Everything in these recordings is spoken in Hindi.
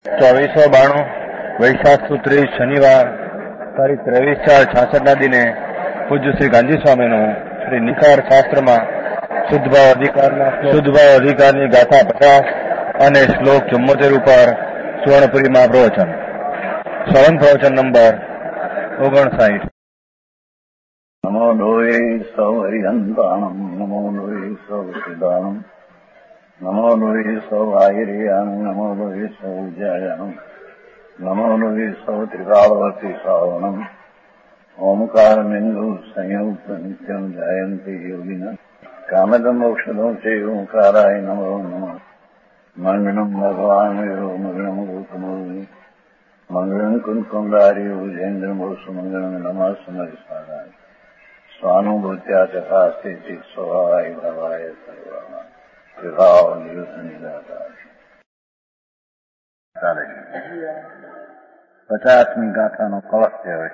2492 वैशाख सुद 23 शनिवार तारीख 23/4/66 दिने पूज्य श्री गांधी स्वामीનું શ્રી નિકાર શાસ્ત્રમાં શુદ્ધ ભાવ અધિકારની ગાથા 50 અને શ્લોક 74 ઉપર સુવર્ણપુરીમાં પ્રવચન. શ્રવણ પ્રવચન નંબર 59. નમો લોહે સૌ હરિહંતાણમ નમો લોહે સૌ સિદ્ધાણમ નમો લોહે સૌ આયર્યાણમ નમો લોહે સૌ જયાણમ નમો લોહે સૌ ત્રિકાળવતી શ્રાવણમ ઓમકારમેન્દુ સંયુક્ત નિત્યમ જયંતિ યોગિના કામદમોક્ષદો चे ओंकाराय नमो नमः. मंगलम भगवान वीरो मंगलम गौतमोनि मंगलम कुंकुमधारी उजेन्द्रमोसु मंगलम नमः समरिसाराय स्वानुभूत्या तथा स्थिति स्वभावाय भवाय सर्वाना विभाव नियुक्त निराकार. 50મી ગાથાનો કળશ કહેવાય.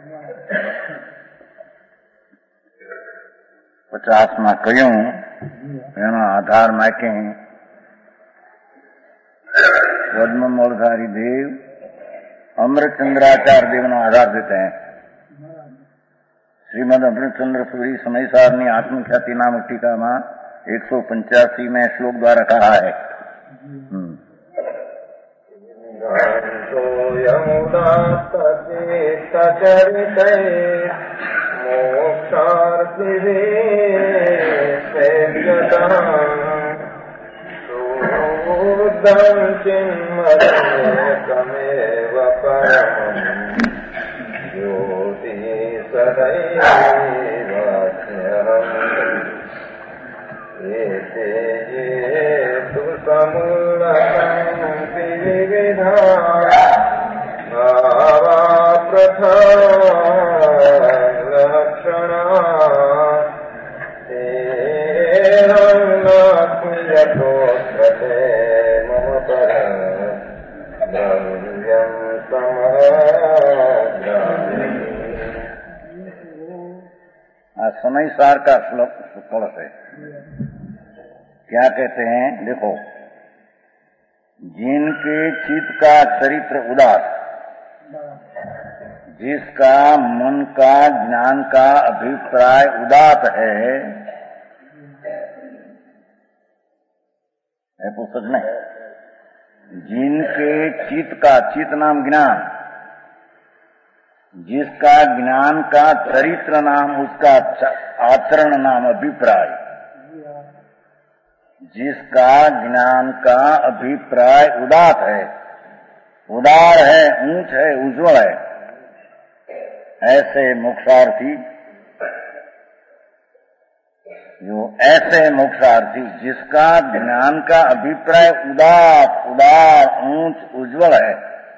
50માં કહ્યું એનો આધાર માટે પદ્મમૂળધારી દેવ અમૃતચંદ્રાચાર્ય દેવનો આધાર देते हैं. श्रीमद अमृतचंद्र सूरी समयसारनी आत्मख्याति नामक टीका में 185 में श्लोक द्वारा कहा है. समयसार का श्लोक कलश है. क्या कहते हैं? देखो, जिनके चित्त का चरित्र उदास, जिसका मन का ज्ञान का अभिप्राय उदात है पुस्तक में, जिनके चित्त का, चित्त नाम ज्ञान, जिसका ज्ञान का चरित्र नाम उसका आचरण नाम अभिप्राय, जिसका ज्ञान का अभिप्राय उदात है, उदार है, ऊंच है, उज्ज्वल है, ऐसे मोक्षार्थी, जो ऐसे मोक्षार्थी जिसका ज्ञान का अभिप्राय उदात, उदार, ऊंच, उज्ज्वल है,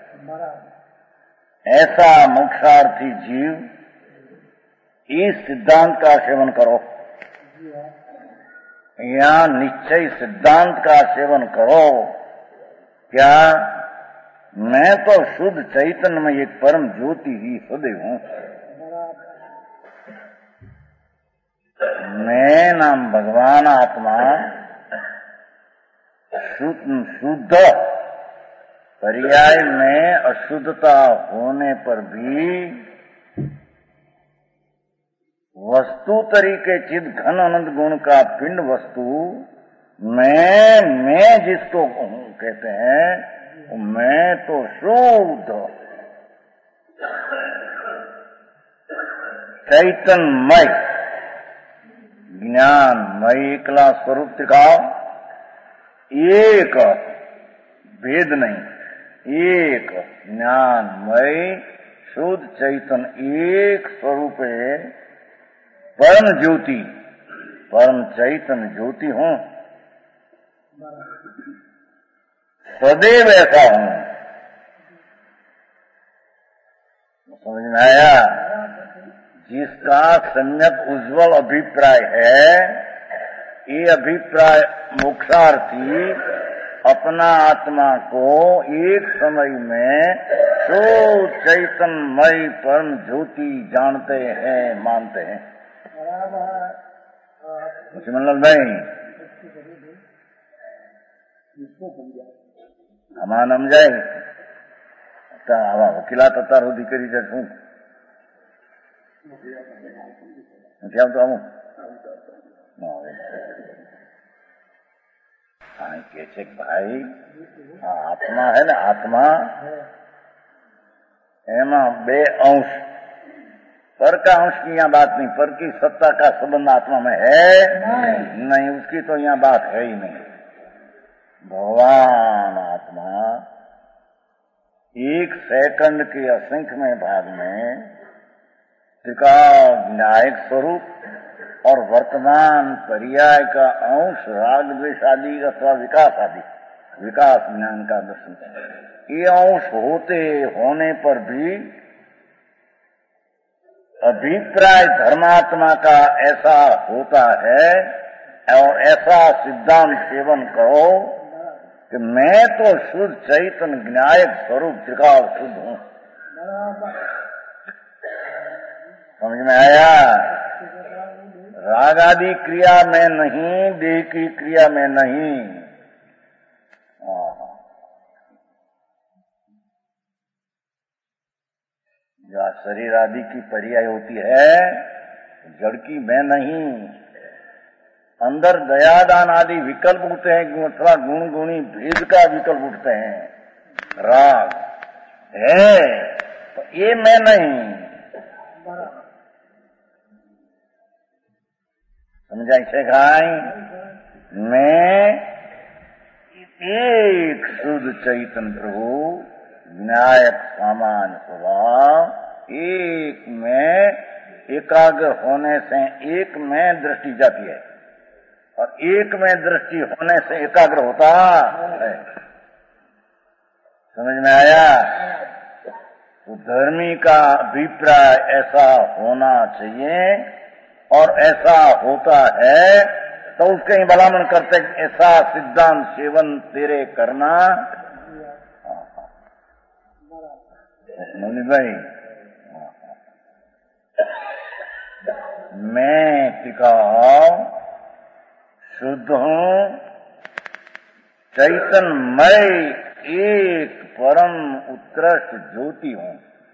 ऐसा मोक्षार्थी जीव इस सिद्धांत का सेवन करो. यहाँ निश्चय सिद्धांत का सेवन करो. क्या? मैं तो शुद्ध चैतन्य में एक परम ज्योति ही सदैव हूँ. मैं नाम भगवान आत्मा शुद्ध, पर्याय में अशुद्धता होने पर भी वस्तु तरीके चिद घन अनंत गुण का पिंड वस्तु मैं जिसको कहते हैं, मैं तो शुद्ध चैतन्यमय ज्ञानमय एकला स्वरूप दिखाओ. एक भेद नहीं, एक ज्ञानमय शुद्ध चैतन एक स्वरूप है. परम ज्योति, परम चैतन्य ज्योति हूँ, सदैव ऐसा हूँ. समझ में आया? जिसका सम्यक उज्ज्वल अभिप्राय है, ये अभिप्राय मोक्षार्थी अपना आत्मा को एक समय में सो चैतन्यमय परम ज्योति जानते हैं, मानते हैं. मुझे भाई આમાં સમજાય આવા વકીલાત અત્યાર સુધી કરી છે શું નથી આવતો આવું કે છે ભાઈ આત્मा है ना आत्मा एमा बे अंश पर का अंश की यहाँ बात नहीं पर की सत्ता का संबंध आत्मा में है नहीं उसकी तो यहाँ बात है ही नहीं भगवान आत्मा एक सेकंड के असंख्यमय भाग में त्रिकाल न्यायिक स्वरूप और वर्तमान पर्याय का अंश राग द्वेष आदि अथवा विकास ज्ञान का दर्शन ये अंश होने पर भी अभिप्राय धर्मात्मा का ऐसा होता है और ऐसा सिद्धांत सेवन करो कि मैं तो शुद्ध चैतन्य ज्ञायक स्वरूप त्रिकाल शुद्ध हूं। समझ में आया? राग आदि क्रिया में नहीं, देह की क्रिया में नहीं। जो शरीर आदि की पर्याय होती है जड़ की में नहीं। अंदर दयादान आदि विकल्प उठते हैं अथवा गुण गुणी भेद का विकल्प उठते हैं। राग है तो ये मैं नहीं। समझाई છે भाई? मैं एक शुद्ध चैतन्य प्रभु विनायक सामान्य स्वभाव एक में एकाग्र होने से एक में दृष्टि जाती है और एक में दृष्टि होने से एकाग्र होता है। समझ में आया? तो धर्मी का अभिप्राय ऐसा होना चाहिए और ऐसा होता है तो उसके ही भलामण करते ऐसा सिद्धांत सेवन तेरे करना। भाई मैं त्रिकाल शुद्ध हूं, चैतन्यमय एक परम उत्कृष्ट ज्योति हूं,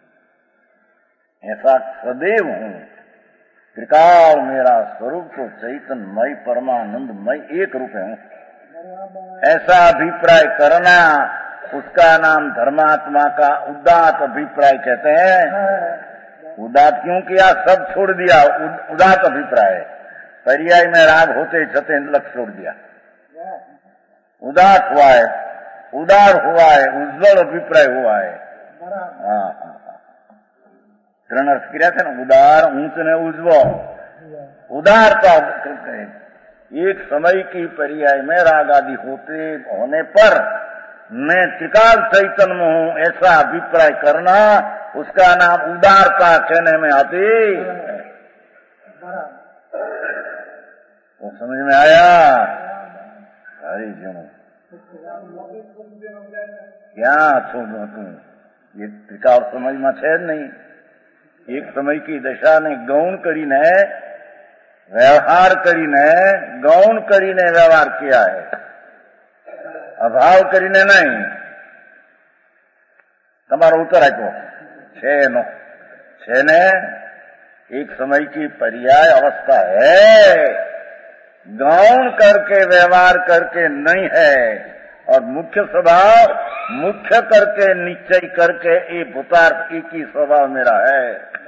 ऐसा सदैव हूं। त्रिकाल मेरा स्वरूप तो चैतन्यमय परमानंदमय एक रूप है। ऐसा अभिप्राय करना उसका नाम धर्मात्मा का उदात्त अभिप्राय कहते हैं। उदात्त क्यों किया? सब छोड़ दिया। उदात्त अभिप्राय पर्याय में राग होते छते लक्ष्य छोड़ दिया। उदात्त हुआ है, उदार हुआ है, उज्जवल अभिप्राय हुआ है। ત્રણ અર્થ કર્યા છે ને, उदार ऊंच ने उज्जवल। उदारता एक समय की पर्याय में राग आदि होने पर मैं त्रिकाल चैतन्य हूं ऐसा अभिप्राय करना उसका नाम उदारता कहने में आती। तो समझ में आया? हरी जन क्या छोड़ो तू ये त्रिकाल समझ में है नहीं। एक समय की दशा ने गौण करीने व्यवहार करीने गौण करीने व्यवहार किया है, अभाव करीने नहीं। તમારો ઉત્તર આપ્યો છે નો છે ને एक समय की पर्याय अवस्था है, गौण करके व्यवहार करके नहीं है। और मुख्य स्वभाव मुख्य करके निश्चय करके ये भूतार्थ एक ही स्वभाव मेरा है।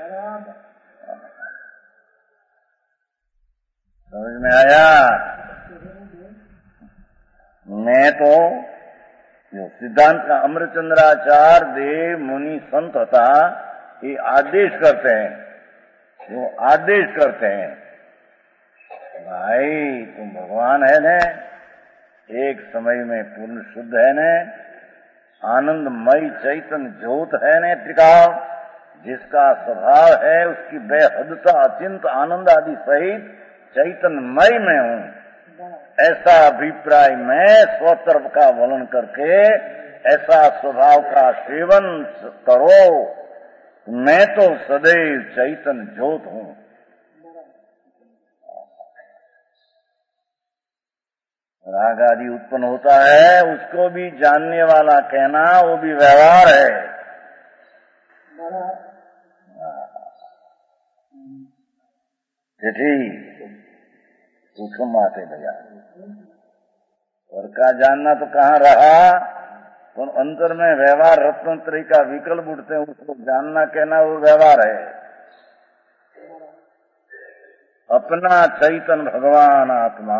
समझ में आया? मैं तो जो सिद्धांत का अमृतचंद्राचार्य देव मुनि संत था ये आदेश करते हैं, वो आदेश करते हैं भाई तुम भगवान है ने, एक समय में पूर्ण शुद्ध है ने, आनंदमय चैतन्य ज्योत है ने त्रिकाल, जिसका स्वभाव है उसकी बेहदता अचिंत आनंद आदि सहित चैतन्यमय में हूं। ऐसा अभिप्राय में स्वतर्फ का वर्णन करके ऐसा स्वभाव का सेवन करो। मैं तो सदैव चैतन्य ज्योत हूं। राग आदि उत्पन्न होता है, उसको भी जानने वाला कहना वो भी व्यवहार है। ठीक पूछो माते भैया, और का जानना तो कहाँ रहा, तो अंतर में व्यवहार रत्नत्रयी का विकल्प उठते हैं, उसको जानना कहना वो व्यवहार है। अपना चैतन भगवान आत्मा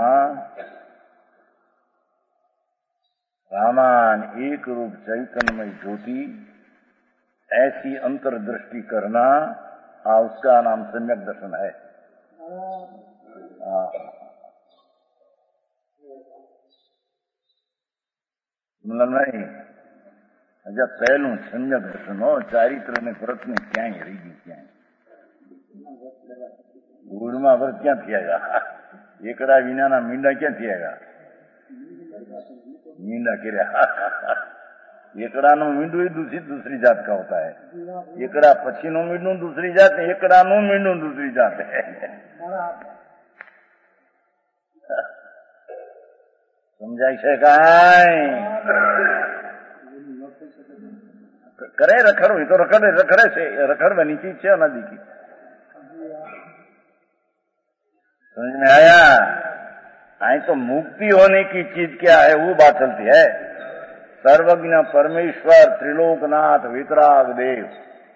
सामान एक रूप चैतन्यमय ज्योति, ऐसी अंतर्दृष्टि करना, उसका नाम सम्यक दर्शन है। मतलब नहीं जब पहलू सम्यक दर्शन हो, चारित्र ने व्रत ने क्या रही क्या गुड़ में व्रत क्या थिएगा, एकड़ा विना ना मींडा क्या थिएगा, मींडा કર્યા એકડાનું મીંડું दूसरी जात का होता है, एकड़ा पछीનું मींडું दूसरी जात, एकड़ाનું मींडું दूसरी जात है। समझाई છે કાંઈ? કરે રખડવું એ તો રખડે છે, રખડવાની ચીજ છે અનાદि की। समझ में आया? आई तो मुक्ति होने की चीज क्या है वो बात चलती है। सर्वज्ञ परमेश्वर त्रिलोकनाथ वितराग देव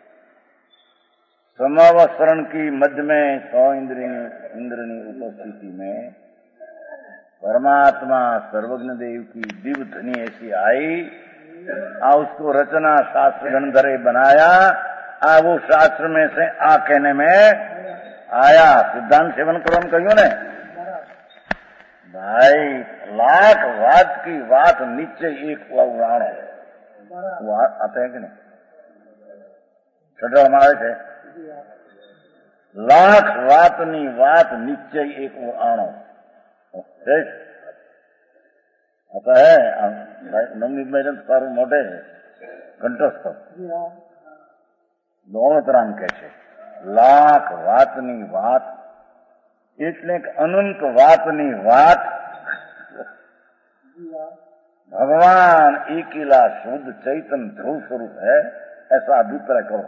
समावसरण की मध्य में 100 इंद्रनी उपस्थिति में परमात्मा सर्वज्ञ देव की दिव्य ध्वनि ऐसी आई, उसको रचना शास्त्र गणधरे बनाया, वो शास्त्र में से कहने में आया। सिद्धांत सेवन करो कहियो ने भाई, लाख वात की बात नीचे एक उड़ाण वो आता है कि नहीं, छठा मारे थे लाख वातनी बात नीचे एक उड़ाणो आता है। नवनीत मैडम सारू मोटे कंठस्थ दोनों तरह कहे છે लाख वातनी વાત એટલે अनंत वातनी વાત। भगवान एकेला शुद्ध चैतन्य ध्रुव स्वरूप है, ऐसा अभिप्राय करो।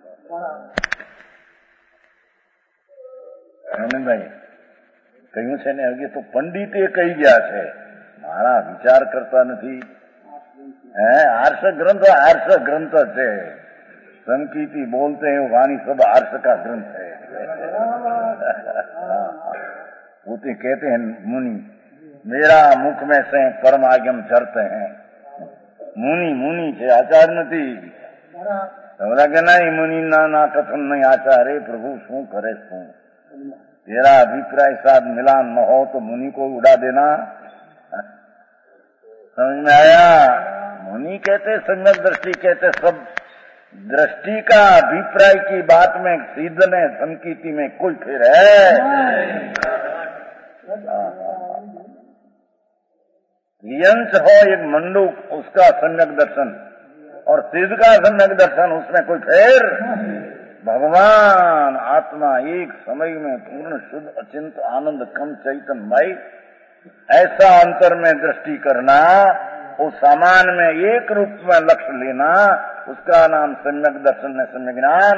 ભાઈ કહ્યું છે ને હજી તો પંડિતે કહી ગયા છે, મારા વિચાર કરતા નથી। આર્ષ ગ્રંથ છે, संकीर्ति बोलते हैं वाणी सब आर्ष का ग्रंथ है। वो तो कहते हैं मुनि मेरा मुख में से परम आज्ञम चरते हैं। मुनि છે આચાર નથી। बोला કે नहीं मुनि ना कथन नहीं आचार्य प्रभु शू करे शू, तेरा अभिप्राय साथ मिलान न हो तो मुनि को उड़ा देना। समझ में आया? मुनि कहते सम्यक दृष्टि कहते सब दृष्टि का अभिप्राय की बात में सीधने संकीर्ति में कोई फेर है। यंच हो एक मंडूक उसका सम्यक दर्शन और सिद्ध का सम्यक दर्शन, उसमें कोई फेर। भगवान आत्मा एक समय में पूर्ण शुद्ध अचिंत आनंद कम चैतन्यमय, ऐसा अंतर में दृष्टि करना, वो सामान में एक रूप में लक्ष्य लेना, उसका नाम सम्यक दर्शन है, सम्यक ज्ञान।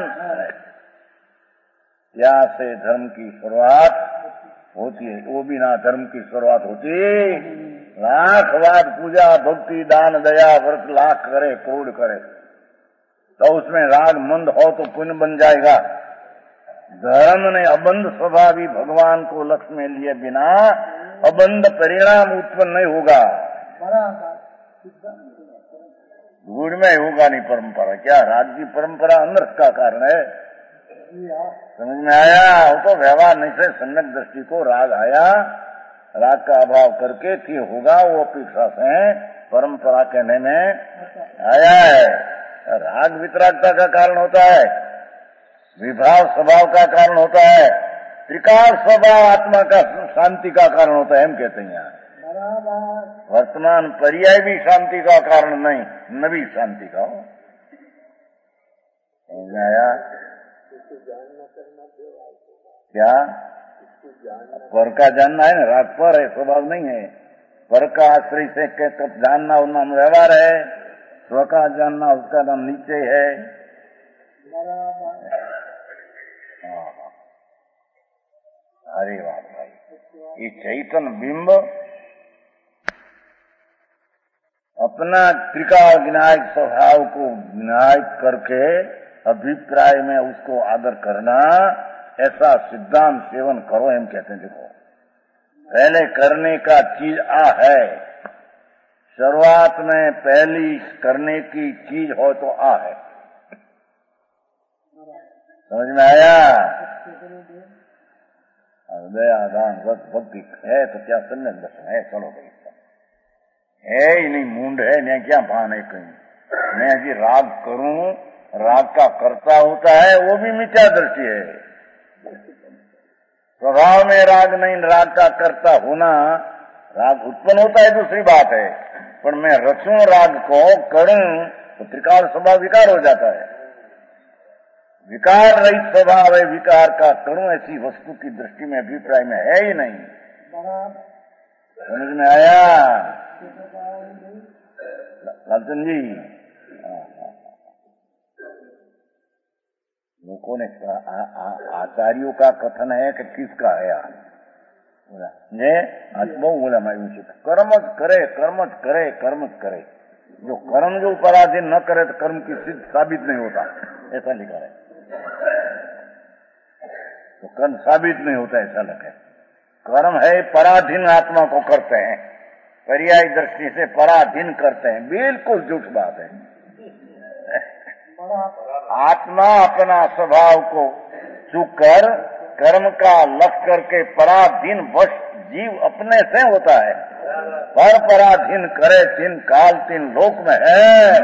यहाँ से धर्म की शुरुआत होती है, वो बिना धर्म की शुरुआत होती। लाख बात पूजा भक्ति दान दया व्रत लाख करे करोड़ करे तो उसमें राग मंद हो तो पुण्य बन जाएगा। धर्म ने अबंध स्वभावी भगवान को लक्ष्य में लिए बिना अबंध परिणाम उत्पन्न नहीं होगा। गुड़ में होगा नहीं परंपरा, क्या राग की परंपरा अनर्थ का कारण है। समझ में आया? वो तो व्यवहार नहीं से सम्यक दृष्टि को राग आया, राग का अभाव करके थी होगा, वो अपेक्षा से परंपरा कहने में आया है। राग वितरागता का कारण होता है, विभाव स्वभाव का कारण होता है, त्रिकाल स्वभाव आत्मा का शांति का कारण होता है। हम कहते हैं यहाँ वर्तमान पर्याय भी शांति का कारण नहीं, नवी शांति का हो। आया क्या? पर का जानना है ना, राग पर है, स्वभाव नहीं है। पर का आश्रय से जानना वो नाम व्यवहार है, स्व का जानना उसका नाम नीचे है। अरे वाह भाई, ये चैतन्य बिंब अपना त्रिकाल विनायक स्वभाव को विनायक करके अभिप्राय में उसको आदर करना, ऐसा सिद्धांत सेवन करो। हम कहते हैं देखो, पहले करने का चीज आ है, शुरुआत में पहली करने की चीज हो तो आ है। समझ में आया? दया दान व्रत भक्ति है तो क्या सम्यक दर्शन है? चलो भाई, है ही नहीं, मूंड है नहीं, क्या भान है कहीं। मैं अभी राग करूं, राग का कर्ता होता है वो भी मिथ्या दृष्टि है। स्वभाव में राग नहीं, राग का कर्ता होना, राग उत्पन्न होता है दूसरी बात है, पर मैं रचूं राग को करूं तो त्रिकाल स्वभाव विकार हो जाता है। विकार रहित स्वभाव है, विकार का करूं ऐसी वस्तु की दृष्टि में अभिप्राय में है ही नहीं। समझ में आया लालचंद जी? लोगों ने आचार्यों का कथन है कि किसका है यार? बोला ने आत्मा बोला मैं कर्म करे, कर्म करे, कर्म करे। जो कर्म जो पराधीन न करे तो कर्म की सिद्ध साबित नहीं होता, ऐसा लिखा है। तो कर्म साबित नहीं होता ऐसा लिखा है। कर्म है पराधीन आत्मा को करते हैं, पर्याय दृष्टि से पराधीन करते हैं, बिल्कुल झूठ बात है। आत्मा अपना स्वभाव को चूक कर कर्म का लक्ष्य करके पराधीन वश जीव अपने से होता है, पर पराधीन करे तीन काल तीन लोक में है।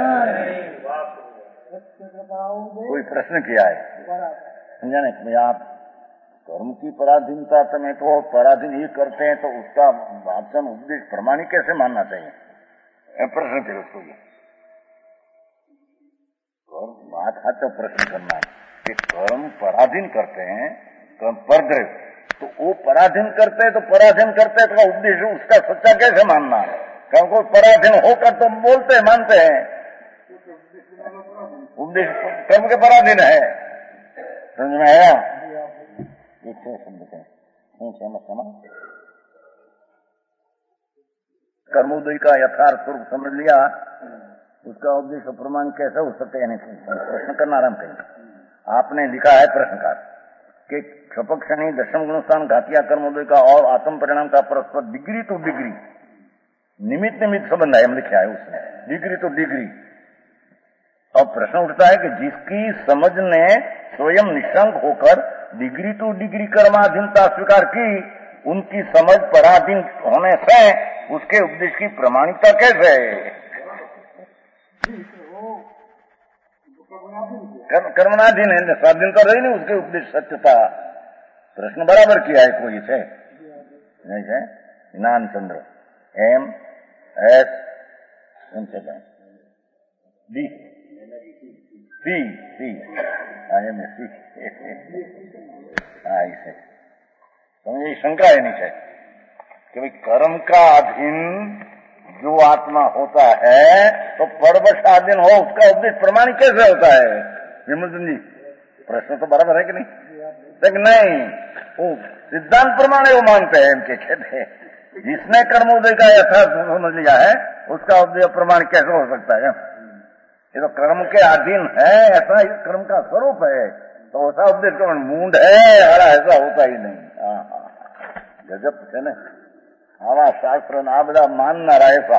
कोई प्रश्न किया है समझाने? आप कर्म की पराधीनता में तो पराधीन ही करते हैं तो उसका वाचन उपदेश प्रमाणिक कैसे मानना चाहिए? प्रश्न फिर उसको बात हाथ प्रश्न करना है कि कर्म पराधीन करते हैं, कर्म परद्रव, तो वो पराधीन करते हैं तो पराधीन करते हैं तो उपदेश उसका सच्चा कैसे मानना है? क्योंकि पराधीन होकर तो बोलते हैं, मानते हैं, उपदेश कर्म के पराधीन है। समझ में आया? कर्मोदय का यथार्थ स्वरूप समझ लिया, उसका उपदेश प्रमाण कैसे हो सकते हैं? प्रश्न करना आराम करें। आपने लिखा है प्रश्नकार कि क्षपक क्षणी दशम गुणस्थान घातिया कर्मोदय का और आत्म परिणाम का परस्पर डिग्री टू डिग्री निमित्त निमित्त संबंध है, हम लिखा है उसमें डिग्री टू डिग्री। अब प्रश्न उठता है कि जिसकी समझ ने स्वयं निशंक होकर डिग्री टू डिग्री कर्माधीनता स्वीकार की, उनकी समझ पराधीन होने से उसके उपदेश की प्रमाणिकता कैसे है? कर्मनाधीन है, स्वाधीन तो रही नहीं उसके उपदेश सत्यता। प्रश्न बराबर किया है कोई से नहीं है? ज्ञान चंद्र एम एस उनसे D C C M S C इसे समझे? शंका है नीचे कि भाई कर्म का अधीन जो आत्मा होता है तो परवश अधीन हो, उसका उपदेश प्रमाणिक कैसे होता है? विमल जी प्रश्न तो बराबर है कि नहीं? लेकिन नहीं, वो सिद्धांत प्रमाण है, वो मानते हैं, इनके कहते हैं जिसने कर्मोदय का यथार्थ समझ लिया है उसका उपदेश प्रमाण कैसे हो सकता है? ये तो कर्म के अधीन है, ऐसा ही कर्म का स्वरूप है, तो ऐसा उपदेश का मूंड है, ऐसा होता ही नहीं। गजब है ना, आवा शास्त्र आ बड़ा मानना ऐसा।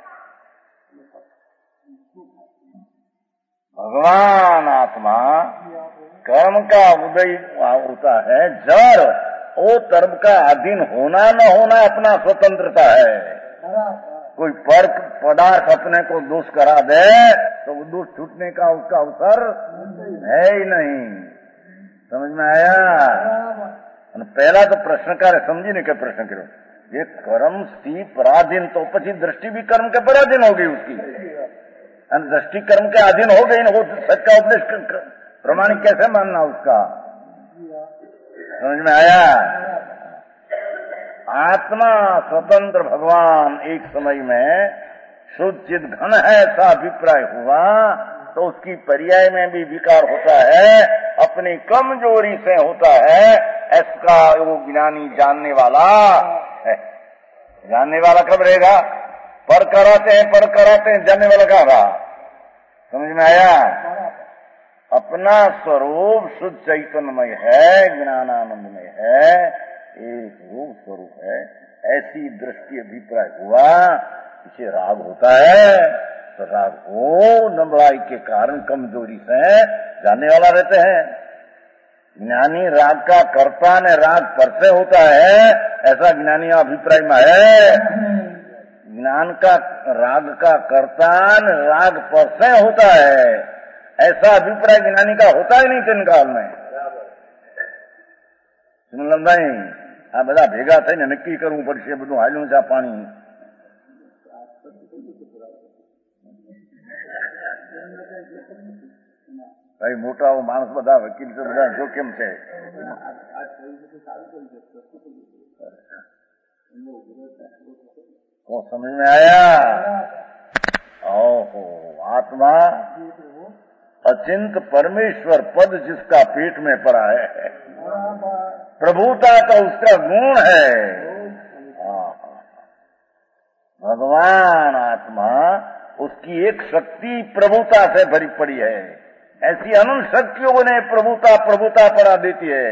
भगवान आत्मा कर्म का उदय होता है जड़, वो कर्म का अधीन होना न होना अपना स्वतंत्रता है। कोई पर पदार्थ अपने को दोष करा दे तो वो दोष छूटने का उसका अवसर है ही नहीं। समझ में आया? पहला तो प्रश्नकार समझी नहीं क्या प्रश्न करो, ये कर्म सी पराधीन तो पची दृष्टि भी कर्म के पराधीन होगी उसकी, दृष्टि कर्म के अधीन हो गई ना, वो सच का उपदेश प्रमाणिक कैसे मानना उसका? समझ में आया? आत्मा स्वतंत्र भगवान एक समय में शुद्ध चिद घन है ऐसा अभिप्राय हुआ तो उसकी पर्याय में भी विकार होता है, अपनी कमजोरी से होता है। ऐसा वो ज्ञानी जानने वाला है। जानने वाला कब रहेगा? पर कराते हैं, जानने वाला कहाँ रहा? समझ में आया? अपना स्वरूप शुद्ध चैतन्यमय है, ज्ञानानंदमय है, एक रूप स्वरूप है। ऐसी दृष्टि अभिप्राय हुआ, इसे राग होता है तो राग हो नबड़ाई के कारण कमजोरी से जानने वाला रहते हैं। ज्ञानी राग का कर्ता ने राग पर से होता है, ऐसा ज्ञानी अभिप्राय में है। ज्ञान का राग का कर्तान राग पर से होता है, ऐसा अभिप्राय ज्ञानी का होता ही नहीं तीन काल में। सुन भाई, आ बधा भेगा थईने नक्की करવું પડશે બધું હાલ્યું છે પાણી। ભાઈ મોટા માણસ બધા વકીલ છે, બધા જોખમ છે। वो समझ में आया? ओहो, आत्मा अचिंत परमेश्वर पद जिसका पेट में पड़ा है, प्रभुता का उसका गुण है। भगवान आत्मा उसकी एक शक्ति प्रभुता से भरी पड़ी है। ऐसी अनंत शक्तियों ने प्रभुता पड़ा देती है।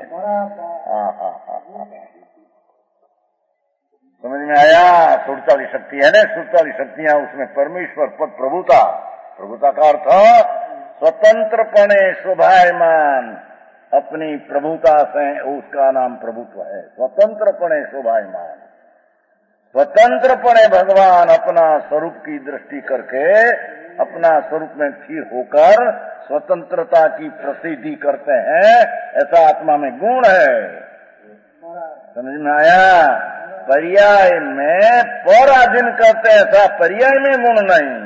समझ में आया? 47 शक्ति है ना, 47 शक्तियां, उसमें परमेश्वर पद प्रभुता का अर्थ स्वतंत्रपणे शोभायमान, अपनी प्रभुता से उसका नाम प्रभुत्व है। स्वतंत्रपणे शोभायमान, स्वतंत्रपणे भगवान अपना स्वरूप की दृष्टि करके अपना स्वरूप में स्थिर होकर स्वतंत्रता की प्रसिद्धि करते हैं, ऐसा आत्मा में गुण है। समझ में आया? पर्याय में पराधीन करते ऐसा पर्याय में गुण नहीं।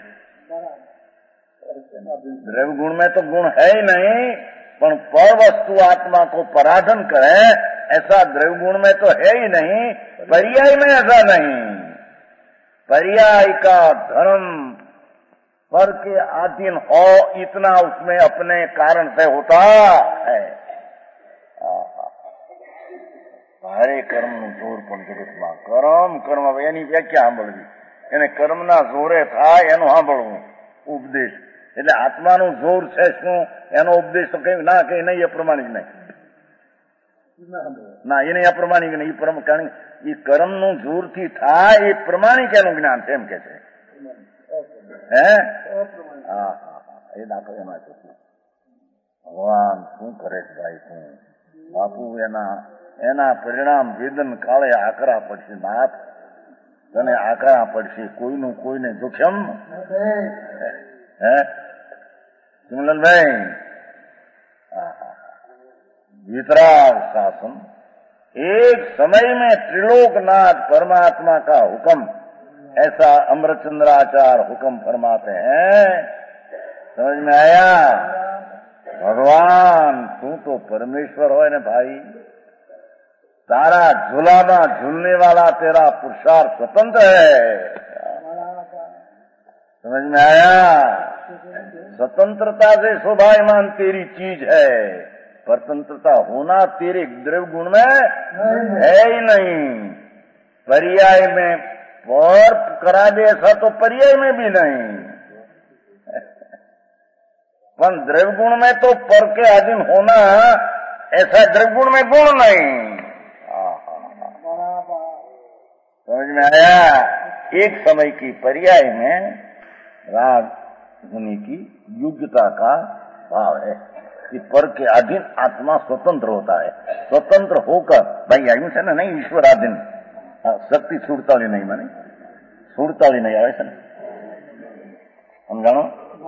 द्रव्य गुण में तो गुण है ही नहीं, पर पर वस्तु आत्मा को पराधन करे ऐसा द्रव्य गुण में तो है ही नहीं, पर्याय में ऐसा नहीं। पर्याय का धर्म पर के अधीन हो, इतना उसमें अपने कारण से होता है। ભારે કર્મનું જોર પણ જગતમાં, કર્મ એની વ્યાખ્યા સાંભળવી, એને કર્મના જોરે થાય એનું સાંભળવું ઉપદેશ। એટલે આત્માનું જોર છે શું, એનો ઉપદેશ તો કઈ ના કઈ નહીં, અપ્રમાણિક નહીં, ના એને અપ્રમાણિક નહીં, કારણ એ કર્મનું જોરથી થાય એ પ્રમાણિક એનું જ્ઞાન છે એમ કે છે। હે હા, એ દાખલો એમાં છે। ભગવાન શું કરે છે ભાઈ, શું બાપુ એના પરિણામ વેદન કાળે આકરા પડશે। નાથ તને આકરા પડશે, કોઈનું કોઈને જોખમ હે सिमरनभाई। वितराग शासन, एक समय में त्रिलोकनाथ परमात्मा का हुक्म, ऐसा अमृतचंद्राचार्य हुक्म फरमाते हैं। समझ में आया? भगवान तू तो परमेश्वर हो ने भाई, तारा झूलाना झूलने वाला तेरा पुरुषार्थ स्वतंत्र है। समझ में आया? स्वतंत्रता से शोभायमान तेरी चीज है, परतंत्रता होना तेरे द्रव्य गुण में है ही नहीं। पर्याय में पर करा दे ऐसा तो पर्याय में भी नहीं, पर द्रव्य गुण में तो पर के अधीन होना, ऐसा द्रव्य गुण में गुण नहीं। समझ में आया? एक समय की पर्याय में राग होने की योग्यता का भाव है कि पर के अधीन आत्मा स्वतंत्र होता है। स्वतंत्र होकर भाई आयु से ना नहीं, ईश्वराधीन शक्ति छूटताली नहीं, माने छूटताली नहीं आवे से, हम जानो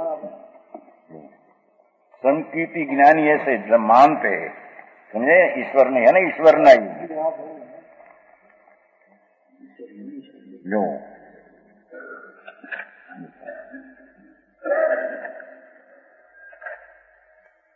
संकीर्ति ज्ञानी ऐसे जब मानते हैं, समझे, ईश्वर नहीं है ना, ईश्वर नहीं लो।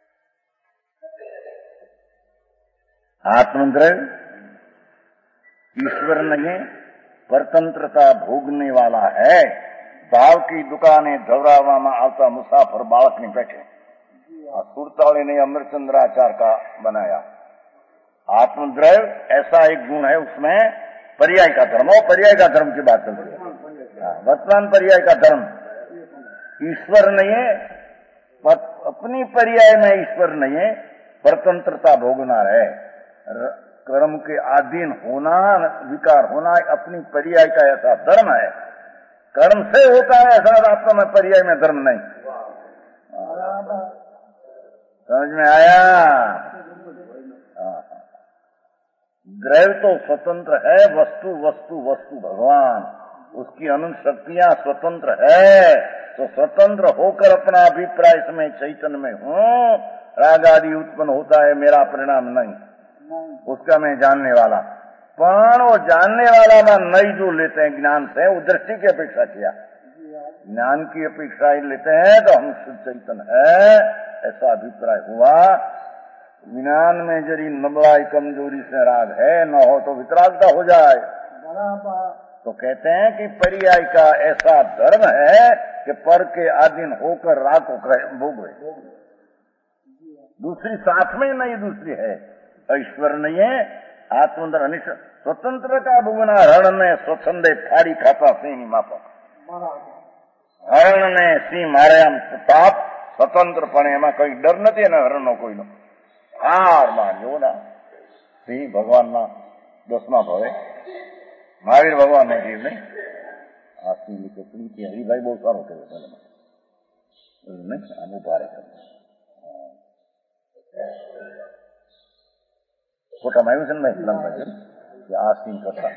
आत्मद्रव्य ईश्वर नहीं, परतंत्रता भोगने वाला है। भाव की दुकाने ढवरावामा आवता मुसाफर बालक ने बैठे। सुरताली ने अमरचंद्राचार्य का बनाया। आत्मद्रव्य ऐसा एक गुण है, उसमें पर्याय का धर्म, और पर्याय का धर्म की बात चलती है। वर्तमान पर्याय का धर्म ईश्वर नहीं है, अपनी पर्याय में ईश्वर नहीं है, परतंत्रता भोगना है। कर्म के अधीन होना, विकार होना अपनी पर्याय का ऐसा धर्म है। कर्म से होता है ऐसा वास्तव में पर्याय में धर्म नहीं। समझ में आया? द्रव्य तो स्वतंत्र है, वस्तु वस्तु वस्तु भगवान, उसकी अनुशक्तियां स्वतंत्र है। तो स्वतंत्र होकर अपना अभिप्राय समय चैतन्य में हूँ, राग आदि उत्पन्न होता है, मेरा परिणाम नहीं, उसका मैं जानने वाला। पण वो जानने वाला ना नहीं जो लेते हैं ज्ञान से, वो दृष्टि की अपेक्षा किया, ज्ञान की अपेक्षा ही लेते हैं तो हम शुद्ध चैतन्य है ऐसा अभिप्राय हुआ। ज्ञान में यदि नबलाई कमजोरी से राग है, न हो तो वितरागता हो जाए। तो कहते हैं कि पर्याय का ऐसा धर्म है कि पर के अधीन होकर राग को भोगे। दूसरी साथ में नहीं, दूसरी है ईश्वर नहीं है, आत्मंदर अनिश्च स्वतंत्र का भुगना रण ने स्वच्छंदे फाड़ी खाता सिंह मापक। हरण ने सिंह मारे आम ताप स्वतंत्र पणे एમાં કઈ ડર નથી ને હરણનો કોઈનો હાર માન્યો ના સિંહ ભગવાનના 10મા ભવે મહાવીર ભગવાનને જીવ નહીં આ સિંહ ચોપડી થી હરિભાઈ બહુ સારો કર્યો છે નહીં આમ ઉભા રહે ફોટામાં આવ્યું છે ને ભાઈ લંબાઈ કે આ સિંહ કરતા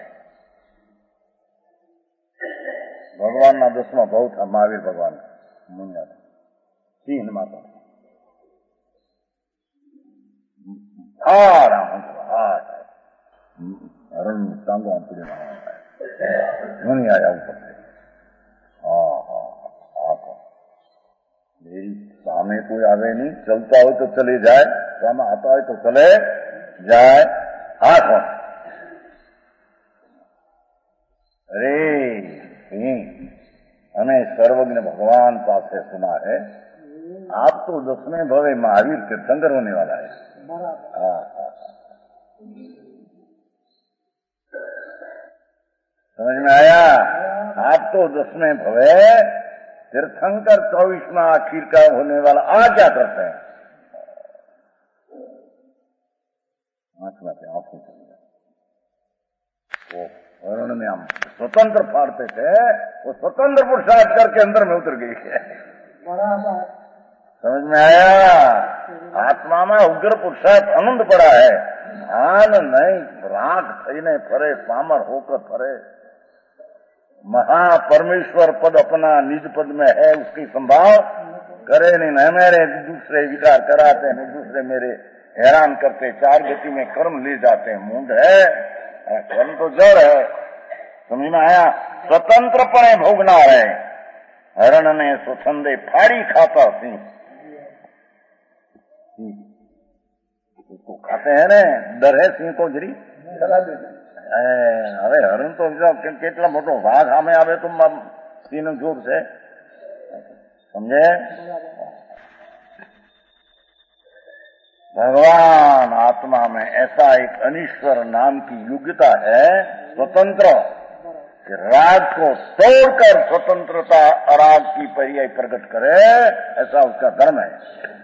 ભગવાનના 10મા ભવ था મહાવીર ભગવાન મુનિયા સિંહ માતા हरण टांगों पड़े नहीं आया ऊपर से। मेरी सामने कोई आवे नहीं, चलता हो तो चले जाए, सामने आता है तो चले जाए। कौन? अरे हमें सर्वज्ञ भगवान पास से सुना है, आप तो 10वें भवे महावीर तीर्थंकर होने वाला है। समझ में आया? आप तो 10वें भवे तीर्थंकर 24वां आखिर का होने वाला। आज क्या करते हैं? वो वरुण में हम स्वतंत्र फाड़ते थे, वो स्वतंत्र पुरुषार्थ करके अंदर में उतर गई है। समझ में आया? आत्मा में उग्र पुरुषार्थ आनंद पड़ा है, ध्यान नहीं, राग थईने फरे, पामर होकर फरे। महापरमेश्वर पद अपना निज पद में है, उसकी संभाव करे नहीं। न मेरे दूसरे विकार कराते हैं, दूसरे मेरे हैरान करते, चार गति में कर्म ले जाते हैं। मूंड है, कर्म तो जड़ है। समझ में आया? स्वतंत्रपणे भोगना है। हरण ने स्वच्छंदे फाड़ी खाता सिंह, उसको खाते हैं ने, डर है सिंह को जरी चला देते। હવે હરણ તો કેટલા મોટો વાઘ સામે આવે તો સિંહ જોર છે, સમજે? भगवान आत्मा में ऐसा एक अनीश्वर नाम की योग्यता है, स्वतंत्र, कि राग को तोड़कर स्वतंत्रता अराग की पर्याय प्रकट करे, ऐसा उसका धर्म है।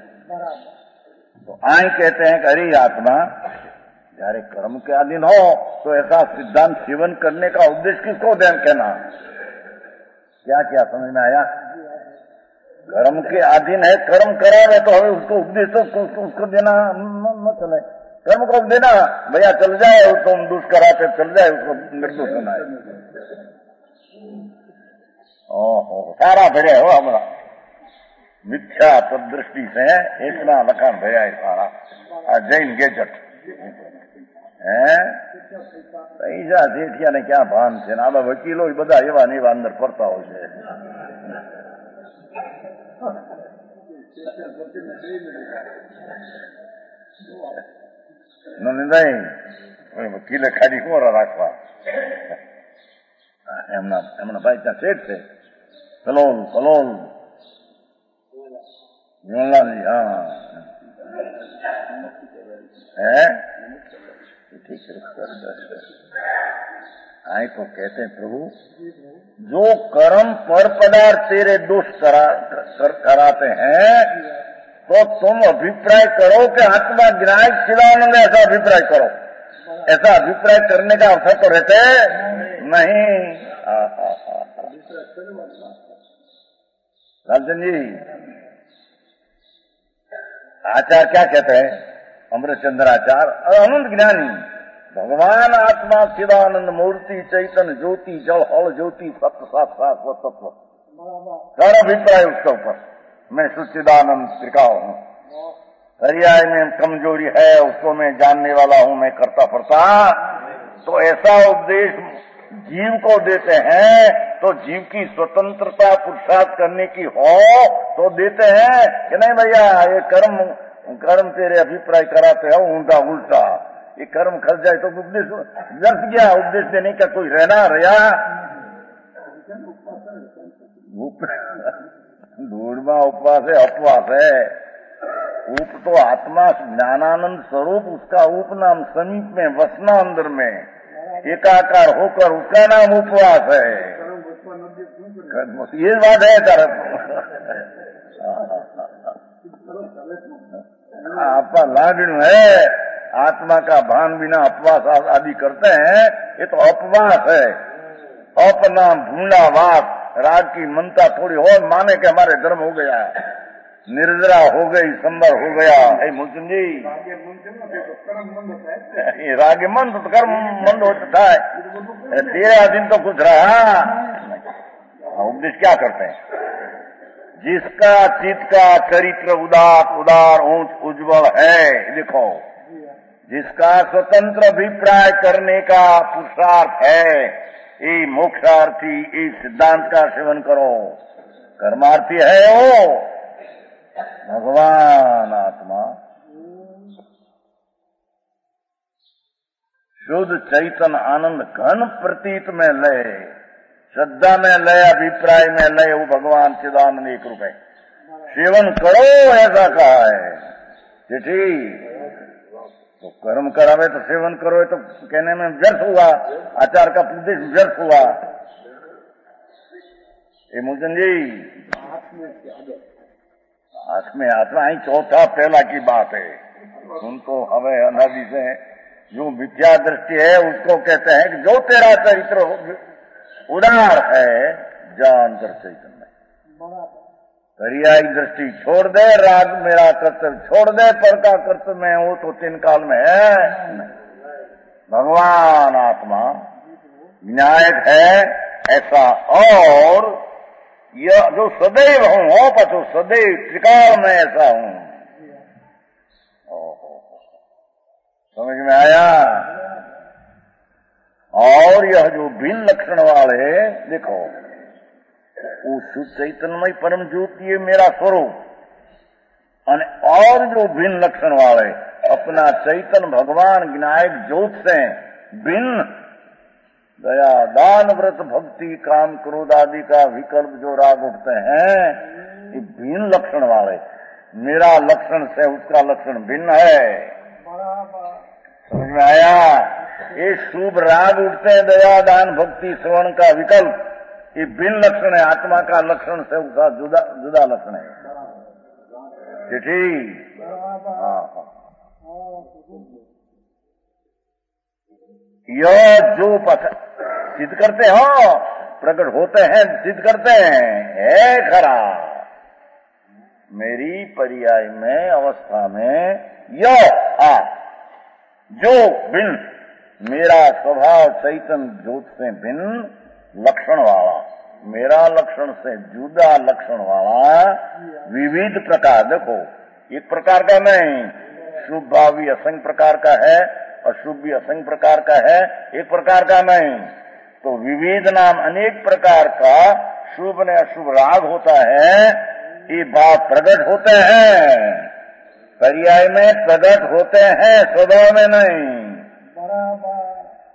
तो आए कहते हैं कि अरे आत्मा जયારે कर्म के अधीन हो तो ऐसा सिद्धांत सेवन करने का उद्देश्य किसको ध्यान कहना? क्या क्या समझ में आया? कर्म के अधीन है, कर्म करावे तो हमें उसको उपदेश तो उसको देना न चले। कर्म को देना भैया चल जाए, तुम दुष्ट कराते चल जाए, उसको निर्दोष होना है। ओहो सारा भरे हो हमारा मिथ्या दृष्टि से इतना लखान भया है सारा जैन गेजट પૈસા શેઠિયાને ક્યાં ભાન છે ને? આમાં વકીલો બધા એવા ને એવા અંદર ફરતા હોય છે। નંદનભાઈ વકીલે ખાલી કોરા રાખવા એમના ભાઈ ત્યાં શેઠ છે કલોલ જીવનલાલજી हाँ है ठीक है आए तो कहते हैं प्रभु जो कर्म पर पदार्थ तेरे दोष कराते हैं तो तुम अभिप्राय करो कि आत्मा विनायक शिवानंद ऐसा अभिप्राय करो। ऐसा अभिप्राय करने का अवसर तो रहते नहीं। लालचंद जी आचार्य क्या कहते हैं? अमृतचंद्र आचार्य अनंत ज्ञानी भगवान आत्मा शिवानंद मूर्ति चैतन्य ज्योति जल हल ज्योति सत्य साक्षात तत्व सारा अभिप्राय उसके ऊपर मैं सुचिदानंद त्रिकाल हूँ। पर्याय में कमजोरी है उसको मैं जानने वाला हूँ, मैं करता फरता। तो ऐसा उपदेश जीव को देते हैं तो जीव की स्वतंत्रता पुरुषार्थ करने की हो तो देते हैं कि नहीं भैया ये कर्म तेरे अभिप्राय कराते हो ऊंधा उल्टा, ये कर्म खल जाए तो उपदेश व्यर्थ गया। उपदेश देने का कोई रहना रहा धूर्मा उपवास है अपवास है। उप तो आत्मा ज्ञानानंद स्वरूप उसका उपनाम समीप में वसना अंदर में एकाकार होकर उसका नाम उपवास है। ये बात है तरफ आपका लागिन है आत्मा का भान बिना अपवास आदि करते हैं ये तो अपवास है। अपना भूला बात राग की मनता थोड़ी और माने के हमारे धर्म हो गया, निर्जरा हो गई, संबर हो गया। मुल्चन जी रागे मंद तो कर्म मंद होता है। 13 दिन तो कुछ रहा। उपदेश क्या करते हैं? जिसका चित्त का चरित्र उदार ऊंच उज्जवल है, देखो जिसका स्वतंत्र अभिप्राय करने का पुरुषार्थ है, ये मोक्षार्थी इस सिद्धांत का सेवन करो। कर्मार्थी है वो भगवान आत्मा शुद्ध चैतन्य आनंद घन प्रतीत में लय, श्रद्धा में लय, अभिप्राय में लय, वो भगवान चिदानंद एक रूप है। सेवन करो ऐसा कहा है। चिट्ठी तो कर्म करावे तो सेवन करो तो कहने में व्यर्थ हुआ, आचार का उपदेश व्यर्थ हुआ। ये मुल्चन जी आत्मा ही चौथा पहला की बात है। उनको हमें अनादि से जो विद्या दृष्टि है उसको कहते हैं कि जो तेरा चरित्र उदार है जानकर चैतन्य पर्यायी दृष्टि छोड़ दे, राग मेरा कर्तव्य छोड़ दे, पर का कर्तव्य में वो तो 3 काल में है। भगवान आत्मा विनायक है ऐसा, और यह जो सदैव हूँ हो पचो सदैव त्रिकाल में ऐसा हूँ। समझ में आया? और यह जो भिन्न लक्षण वाले देखो वो शुद्ध चैतन्यमय परम ज्योति है मेरा स्वरूप, और जो भिन्न लक्षण वाले अपना चैतन्य भगवान विनायक ज्योत से भिन्न दया दान व्रत भक्ति काम क्रोध आदि का विकल्प जो राग उठते हैं ये भिन्न लक्षण वाले, मेरा लक्षण से उसका लक्षण भिन्न है। समझ में आया? ये शुभ राग उठते हैं दया दान भक्ति श्रवण का विकल्प, ये भिन्न लक्षण है। आत्मा का लक्षण से उसका जुदा लक्षण है। ठीक। यह जो सिद्ध करते हो प्रकट होते हैं, सिद्ध करते हैं है खरा मेरी पर्याय में अवस्था में यह जो भिन्न मेरा स्वभाव चैतन्य ज्योत से भिन्न लक्षण वाला, मेरा लक्षण से जुदा लक्षण वाला विविध प्रकार, देखो एक प्रकार का नहीं, शुभ भाव भी असंख्य प्रकार का है, अशुभ भी असंख्य प्रकार का है, एक प्रकार का नहीं। तो विविध नाम अनेक प्रकार का शुभ ने अशुभ राग होता है, ये भाव प्रकट होते हैं, पर्याय में प्रकट होते हैं, स्वभाव में नहीं।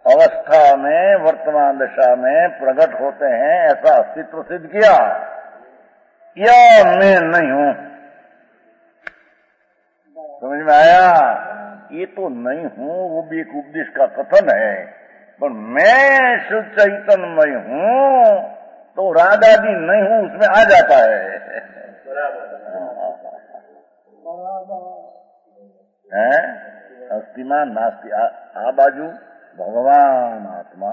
अवस्था में, वर्तमान दशा में प्रकट होते हैं, ऐसा अस्तित्व सिद्ध किया, या मैं नहीं हूं। समझ में आया? ये तो नहीं हूं, वो भी एक उपदेश का कथन है, पर मैं शुद्ध चैतन्यमय हूं तो राग आदि नहीं हूं उसमें आ जाता है। अस्तिमान नास्ति आ बाजू भगवान आत्मा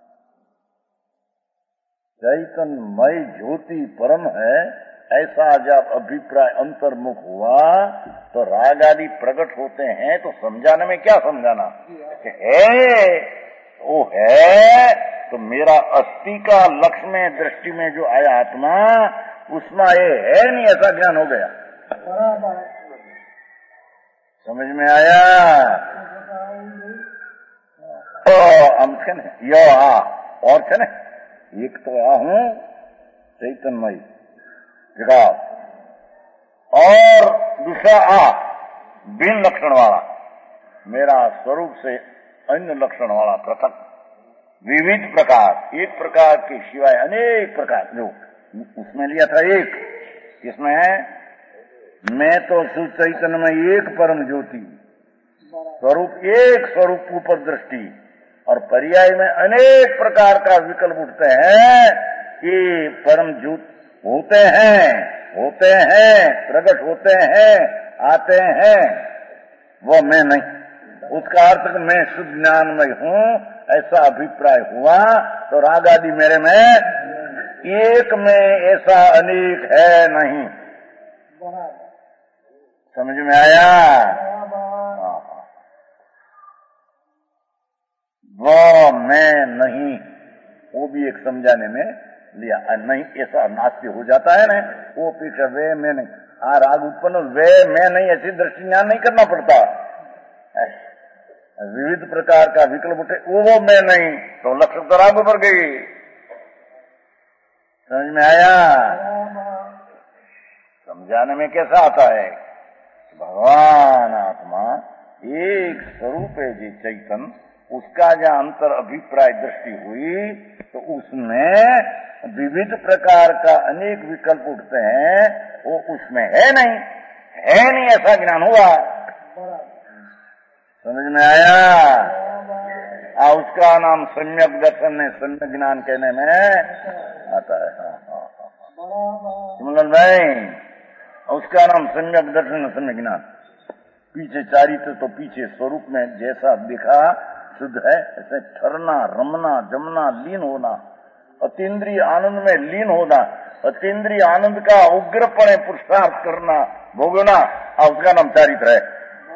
चैतन्यमय ज्योति परम है, ऐसा जब अभिप्राय अंतर्मुख हुआ तो राग आदि प्रकट होते हैं। तो समझाने में क्या समझाना है? वो है तो मेरा अस्थि का लक्ष्य में दृष्टि में जो आया आत्मा, उसमें ये है नहीं, ऐसा ज्ञान हो गया। समझ में आया? हम छे ने यो आ और छे ने एक तो आ हूं चैतन्यमय जगह, और दूसरा आ बिन लक्षण वाला, मेरा स्वरूप से अन्य लक्षण वाला पृथक विविध प्रकार, एक प्रकार के सिवाय अनेक प्रकार, जो उसमें लिया था एक, इसमें है मैं तो शुद्ध चैतन्य में एक परम ज्योति स्वरूप, एक स्वरूप ऊपर दृष्टि, और पर्याय में अनेक प्रकार का विकल्प उठते हैं कि परम ज्योति होते हैं, प्रकट होते हैं, आते हैं, वो मैं नहीं। उसका अर्थ मैं शुद्ध ज्ञानमय हूं, ऐसा अभिप्राय हुआ तो राग आदि मेरे में एक में ऐसा अनेक है नहीं। समझ में आया? वो मैं नहीं, वो भी एक समझाने में लिया। नहीं ऐसा नास्ति हो जाता है ना, वो पीछे वे मैं नहीं, राग उत्पन्न वे मैं नहीं, ऐसी दृष्टि ज्ञान नहीं करना पड़ता। विविध प्रकार का विकल्प उठे, वो मैं नहीं, तो लक्ष्य तो राग पर गई। समझ में आया? समझाने में कैसा आता है? भगवान आत्मा एक स्वरूप है जी चैतन्य, उसका जहाँ अंतर अभिप्राय दृष्टि हुई तो उसमें विविध प्रकार का अनेक विकल्प उठते हैं, वो उसमें है नहीं ऐसा ज्ञान हुआ। समझ में आया? उसका नाम सम्यक दर्शन है, सम्यक ज्ञान कहने में आता है। भाई उसका नाम सम्यक दर्शन, सम्यक ज्ञान। पीछे चारित्र तो पीछे स्वरूप में जैसा दिखा शुद्ध है, ऐसे ठहरना, रमना, जमना, लीन होना, अतीन्द्रिय आनंद में लीन होना, अतीन्द्रिय आनंद का उग्रपणे पुरुषार्थ करना, भोगना, उसका नाम चारित्र है।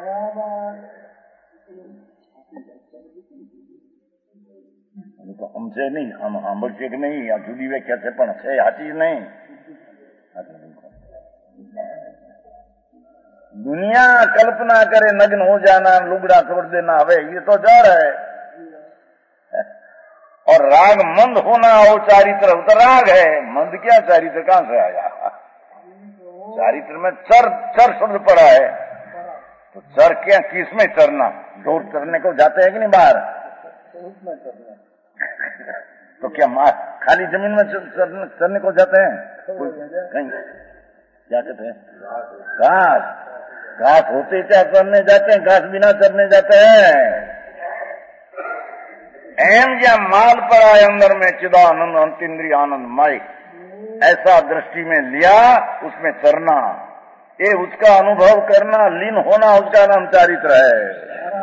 तो हमसे नहीं, हम સાંભળશે કે નહીં, આ જુદી વ્યાખ્યા છે પણ છે સાચી નહીં। दुनिया कल्पना करे नग्न हो जाना, लुगड़ा छोड़ देना, हवे ये तो जड़ है। और राग मंद होना, वो चारित्र तो राग है, मंद क्या चारित्र कहां से आया? चारित्र में चर शब्द पड़ा है, तो चर क्या, किसमें चरना? दूर चरने को जाते हैं कि नहीं बाहर? तो क्या खाली जमीन में चरने को जाते हैं? कहीं क्या कहते हैं? घास होते क्या चरने जाते हैं, घास बिना चरने जाते हैं। एम या माल पड़ा है अंदर में, चिदानंद अंतिन्द्रिय आनंदमय, ऐसा दृष्टि में लिया, उसमें चरना, ये उसका अनुभव करना, लीन होना, उसका नाम चारित्र है।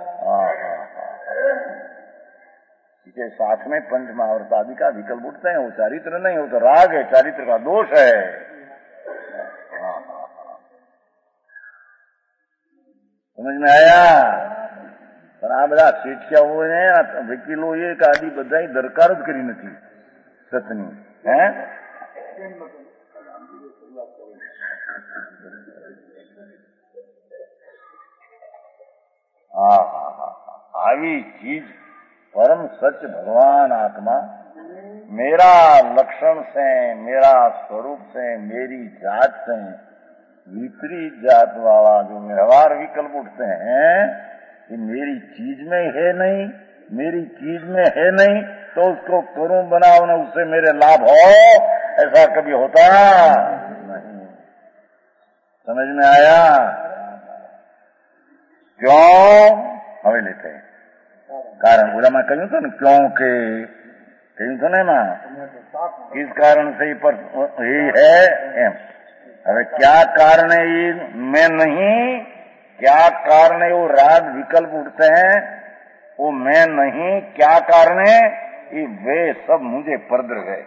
इसके साथ में पंच महाव्रत आदि का विकल्प उठते हैं, वो चारित्र नहीं, वो तो राग है, चारित्र का दोष है। समझ में आया? પણ આ બધા શિક્ષાઓને વકીલોએ કે આદિ બધાય દરકાર જ કરી નથી સતની। આવી चीज परम सच भगवान आत्मा मेरा लक्षण से, मेरा स्वरूप से, मेरी जात से विपरीत जात वाला जो व्यवहार विकल्प उठते हैं, ये मेरी चीज में है नहीं, मेरी चीज में है नहीं तो उसको करूं बनाओ ना, उससे मेरे लाभ हो, ऐसा कभी होता नहीं। समझ में आया? क्यों? हमें लेते हैं कारण बोला, मैं कहूं तो ना क्योंकि कहूं तो नहीं मां, किस कारण से यही है एम। હવે क्या कारण है ये मैं नहीं, क्या कारण है वो राग विकल्प उठते हैं वो मैं नहीं, क्या कारण है ये वे सब मुझे परद्र गए।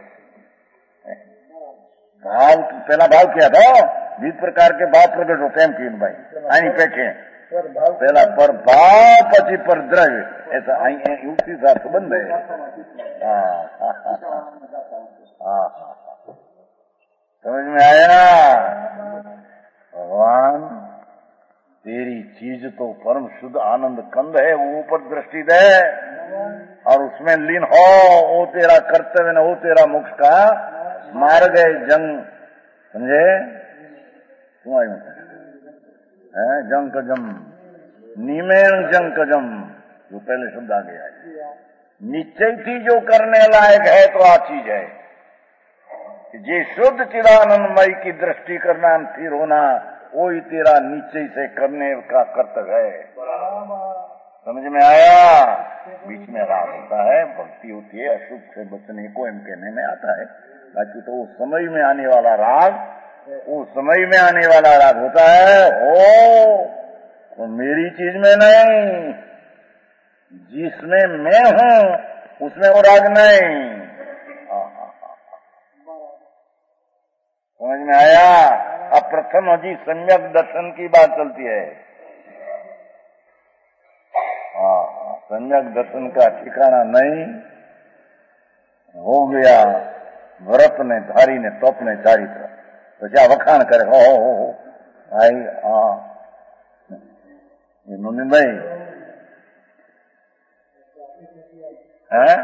भाव पहला भाव क्या था, 20 प्रकार के भाव प्रकट होते हैं तीन भाई आई पेखे, पहला पर भाव पची पर द्रव्य, ऐसा उसी साथ संबंध है। समझ में आया? भगवान तेरी चीज तो परम शुद्ध आनंद कंद है, वो ऊपर दृष्टि दे और उसमें लीन हो, वो तेरा कर्तव्य न, वो तेरा मोक्ष का मार्ग है। जंग समझे? क्यों आयु है जंग कजम नीमेन जंग कजम, जो पहले शब्द आ गया है। निश्चय थी जो करने लायक है तो आ चीज है। जे शुद्ध चिदानंदमय की दृष्टि करना स्थिर होना, वो ही तेरा निश्चय से करने का कर्तव्य है। समझ में आया? बीच में राग होता है, भक्ति होती है, अशुभ से बचने को एम कहने में आता है। बाकी तो वो समय में आने वाला राग, वो समय में आने वाला राग होता है। तो मेरी चीज में नहीं, जिसमें मैं हूं उसमें वो राग नहीं। समझ में आया? अब प्रथम अजी सम्यक दर्शन की बात चलती है। सम्यक दर्शन का ठिकाना नहीं हो गया व्रत ने धारी ने तप ने चारित्र, तो क्या वखाण करे हो भाई। नोनी भाई है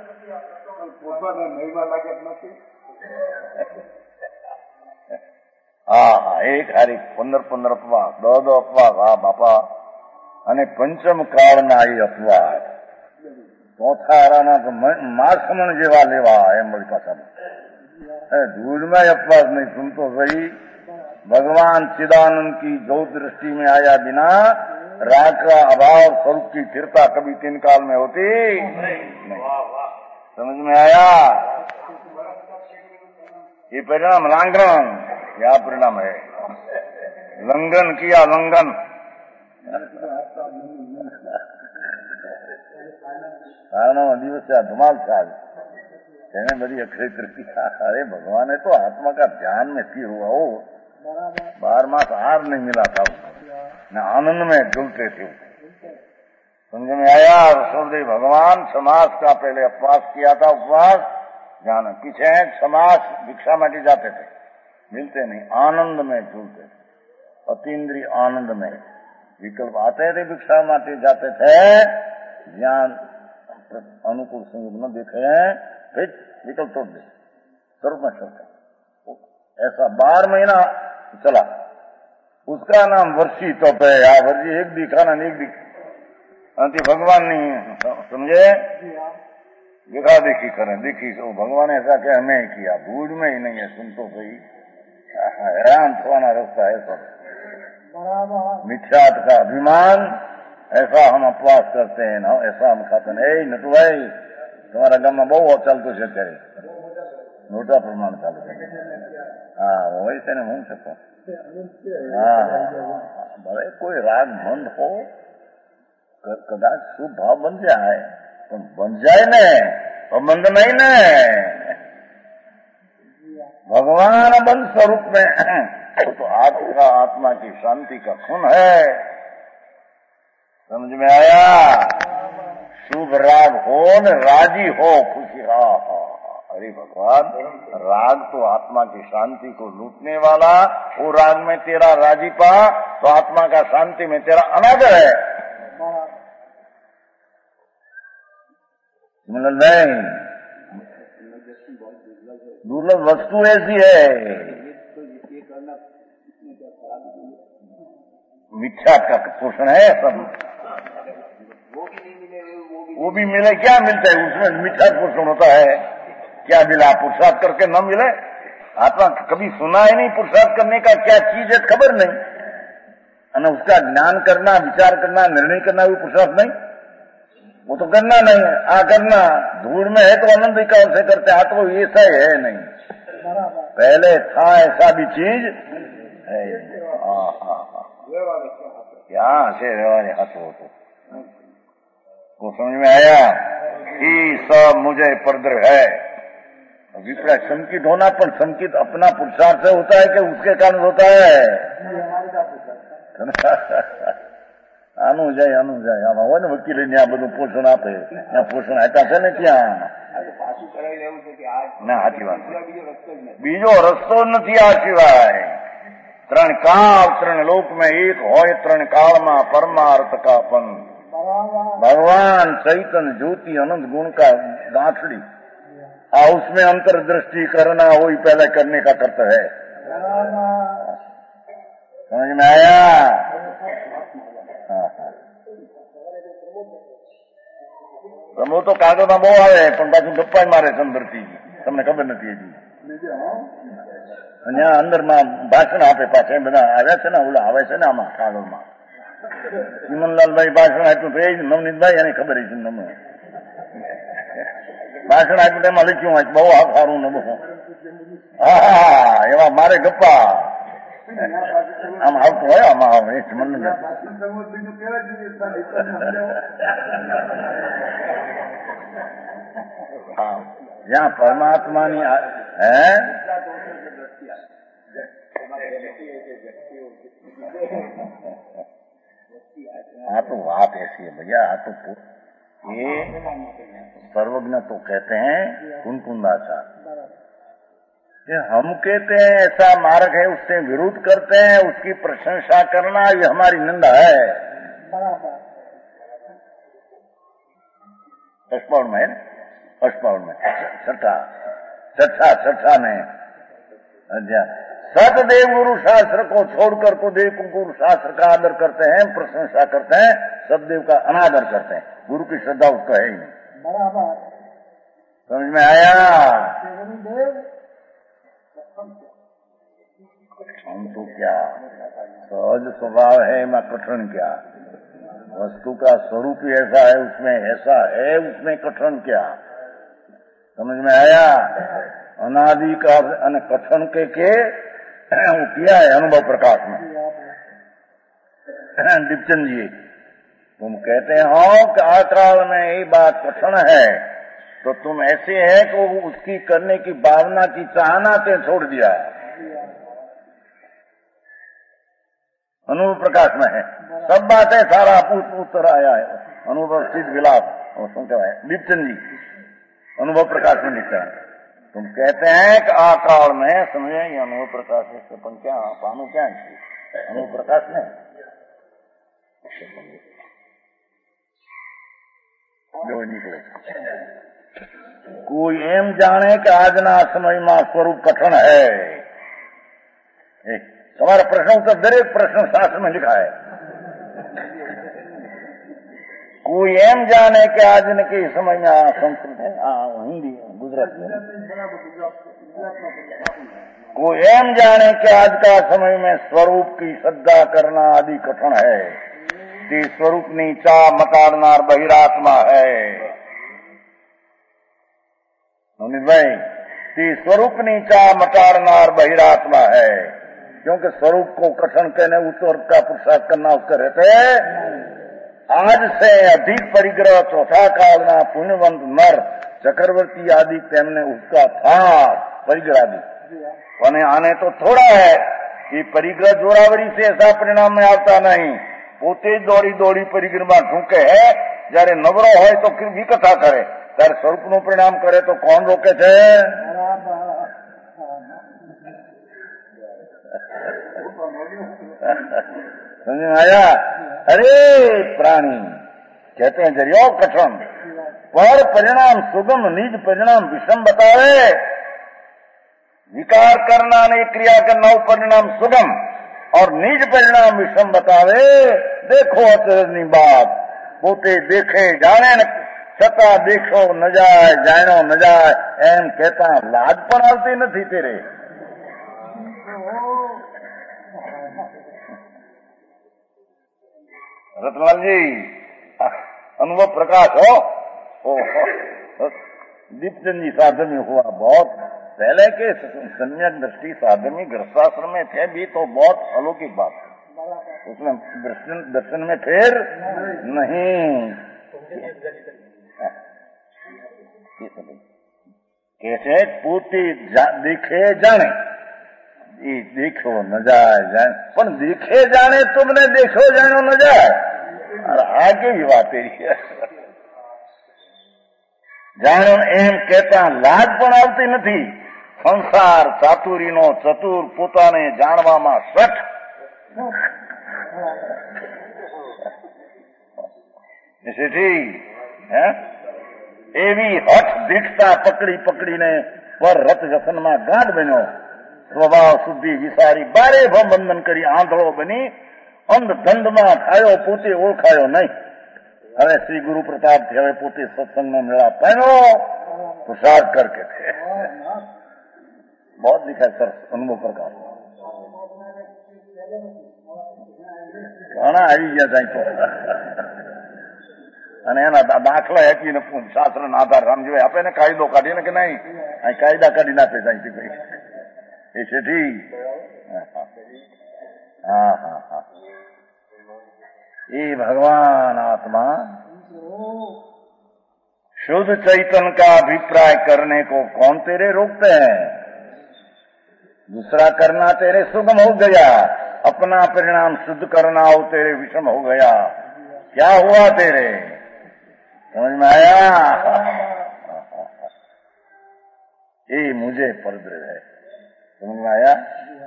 એક હારી 15 અપવાસ, 10 અપવાસ, બાપા, અને પંચમ કાળના એ અપવાસ, ચોથા હારાના તો માખમણ જેવા લેવા એમ મારી પાછા ધૂળમાં અપવાસ નહીં સુનતો સही। भगवान चिदानंद की जो दृष्टि में आया बिना राग का अभाव स्वरूप की स्थिरता कभी 3 काल में होती नहीं। समझ में आया? ये परिणाम लांघन, क्या परिणाम है? लंघन किया, लंघन। दिवस धमाल था તેને બધી અક્ષય કૃતિ। अरे भगवान है तो आत्मा का ध्यान में स्थिर हुआ हो, 12 मास हार नहीं मिला था उसको, न आनंद में डुलते थे। समझ में आया? रसोदेव भगवान समाज का पहले अपवास किया था, उपवास जाना पीछे है, समाज भिक्षा माटी जाते थे, मिलते नहीं, आनंद में झूलते थे, अतीन्द्रिय आनंद में विकल्प आते थे, भिक्षा माटी जाते थे, ज्ञान अनुकूल संयोग न देखे हैं, फिर विकल्प तोड़ दे, स्वरूप में चलते। ऐसा 12 महीना चला, उसका नाम वर्षी तप है। आ वर्षी एक दी खाना एक दी अंति भगवान नहीं समझे, देखा देखी करें, देखी तो भगवान ऐसा क्या हमें ही किया, भूल में ही नहीं है। सुन तो सही, हैरान थोड़ा रास्ता है सब मिथ्यात का अभिमान, ऐसा हम अपवास करते हैं ना, ऐसा हम खाते नहीं। नटू भाई तुम्हारा गांव में बहुत चलते છે ત્યારે મોટા પ્રમાણ ચાલુ છે। वही से नहीं सकता। भले कोई राग मंद हो, कदाच शुभ भाव बन जाए, तो बन जाए न तो मंद नहीं न। भगवान बंद स्वरूप में तो आपका आत्मा की शांति का खून है। समझ में आया? शुभ राग हो न राजी हो, खुशी। अरे भगवान, राग तो आत्मा की शांति को लूटने वाला, वो राग में तेरा राजीपा तो आत्मा का शांति में तेरा अनादर है। नहीं, दुर्लभ वस्तु ऐसी है, मिथ्या का पोषण है सब। वो भी मिले, क्या मिलता है उसमें? मीठा पोषण होता है, क्या मिला? पुरुषार्थ करके न मिले? आत्मा कभी सुना ही नहीं पुरुषार्थ करने का क्या चीज है, खबर नहीं, और उसका ज्ञान करना, विचार करना, निर्णय करना वो पुरुषार्थ नहीं, वो तो करना नहीं है। करना धूल में है तो आनंद विकार से करते, तो ऐसा ही है नहीं, पहले था ऐसा भी चीज है। क्या से व्यवहार हाथ हो तो समझ में आया कि सब मुझे परदर है। विपरीत संकित होना, पर संकित अपना पुरुषार्थ से होता है कि उसके कारण होता है? આનું જાય આમાં હોય ને વકીલે ત્યાં બધું પોષણ આપે, ત્યાં પોષણ આપ્યા છે ને ત્યાં ના સાચી વાત, બીજો રસ્તો નથી આ સિવાય। ત્રણ કાળ ત્રણ લોક में एक હોય, ત્રણ कालમાં परमार्थ का पन, भगवान चैतन्य ज्योति अनंत गुण का गांठड़ी, उसमें अंतर्दृष्टि करना वही पहले करने का कर्तव्य है। समझ में आया? રમો તો કાગળમાં બહુ આવે, પણ પાછું ગપ્પા મારે છે અંદરથી, તમને ખબર નથી હજી। અહીંયા અંદરમાં ભાષણ આપે પાછા, બધા આવ્યા છે ને, ઓલા આવે છે ને આમાં કાગળમાં, ચીમનલાલભાઈ ભાષણ આપ્યું તો એ જ નવનીતભાઈ, એને ખબર છે નમો ભાષણ આપ્યું તેમાં લખ્યું હોય બહુ સારું ને બહુ, એવા મારે ગપ્પા આમ આવતું હોય, આમાં આવે મને જ્યાં પરમાત્માની હે हाँ तो बात ऐसी है भैया, तो ये सर्वज्ञ तो कहते हैं कुंकुंदाचार, हम कहते हैं ऐसा मार्ग है, उससे विरोध करते हैं, उसकी प्रशंसा करना ये हमारी निंदा है। अष्टपाउण में छठा में सतदेव गुरु शास्त्र को छोड़कर को देव गुरु शास्त्र का आदर करते हैं, प्रशंसा करते हैं, सतदेव का अनादर करते हैं, गुरु की श्रद्धा उसका है ही नहीं। समझ में आया? हम तो क्या सहज स्वभाव है, मैं कठिन क्या, वस्तु का स्वरूप ही ऐसा है, उसमें कठिन क्या? समझ में आया? अनादि का कठिन के किया है अनुभव प्रकाश में। दीपचंद जी तुम कहते हो कि आकाल में ये बात कठिन है, तो तुम ऐसे है कि उसकी करने की भावना की चाहना से छोड़ दिया, अनुभव प्रकाश में है सब बात है, सारा उत्तर आया है, अनुभव सिद्ध विलास है। दीपचंद जी अनुभव प्रकाश में लिखता है, तुम कहते हैं कि आकाल में समझे ये अनुभव प्रकाश है, पण क्या पानु क्या अनुभव प्रकाश में जो निकले कोई एम जाने कि आजना समय में स्वरूप कठिन है। तुम्हारा प्रश्न उत्तर दरेक प्रश्न शास्त्र में लिखा है। कोई एम जाने के आज के समय में संस्कृत है, हिंदी गुजराती है, कोई एम जाने के आज का समय में स्वरूप की श्रद्धा करना आदि कठिन है, कि स्वरूप नीचा मताड़नार बहिरात्मा है। भाई स्वरूप नीचा मताड़नार बहिरात्मा है, क्योंकि स्वरूप को कठिन कहने उत्तर का पुरुषार्थ करना उसका रहते है। आज से अधिक परिग्रह चौथा कालना पुण्यवंत नर चक्रवर्ती आदि तेमने उसका था परिग्रह आदि, आने तो थोड़ा है कि परिग्रह जोरावरी से ऐसा परिणाम में आता नहीं, पोते दौड़ी दौड़ी परिग्रह ढूंके है, जયારે नवरो હોય तो फिर भी कथा करे, ત્યારે સ્વરૂપ નું પરિણામ કરે તો કોણ રોકે છે? समझ में आया? अरे प्राणी कहते हैं जरियो कठिन, पर परिणाम सुगम, निज परिणाम विषम बतावे। विकार करना ने क्रिया करना परिणाम सुगम और निज परिणाम विषम बतावे। देखो अचरजनी बात, पोते देखे जाने न છતાં દેખો ન જાય, જાણ્યો ન જાય એમ કહેતા લાજ પણ આવતી નથી તેરે. रतनलाल अनुभव प्रकाश हो दीपचंद जी साधन में हुआ बहुत पहले के सम्यक दृष्टि साधन गृहस्थाश्रम में थे भी तो बहुत अलौकिक बात है. उसमें दर्शन में फेर नहीं. कैसे पूर्ति दिखे जाने देखो न जाए पण दिखे जाने तुमने देखो जानो न जाए. और आगे भी बात तेरी જાણો એમ કહેતા લાજ પણ આવતી નથી. સંસાર ચાતુરીનો ચતુર પોતાને જાણવામાં સઠ. એવી હઠ દીક્ષા પકડી પકડીને પર રત વ્યસનમાં ગાઢ બન્યો. સ્વભાવ શુદ્ધિ વિસારી બારે બંધન કરી આંધળો બની અંધધંધમાં ખાયો, પોતે ઓળખાયો નહીં. હવે श्री गुरु प्रताप थे હવે પોતે सत्संग में मेरा पहनो पुरुषार्थ करके थे. बहुत लिखा सर अनुभव प्रकार ઘણા આવી ગયા જાય તો અને એના દાખલા આપીને શાસ્ત્રના આધાર સમજવે આપે ને કાયદો કાઢીને કે નહીં અહીં કાયદા કાઢી નાખે જાય છે ભાઈ એ છે ઠીક. હા હા હા ये भगवान आत्मा शुद्ध चैतन्य का अभिप्राय करने को कौन तेरे रोकते हैं. दूसरा करना तेरे सुगम हो गया, अपना परिणाम शुद्ध करना हो तेरे विषम हो गया. क्या हुआ तेरे समझ में आया. ये मुझे परद्रव है. समझ में आया.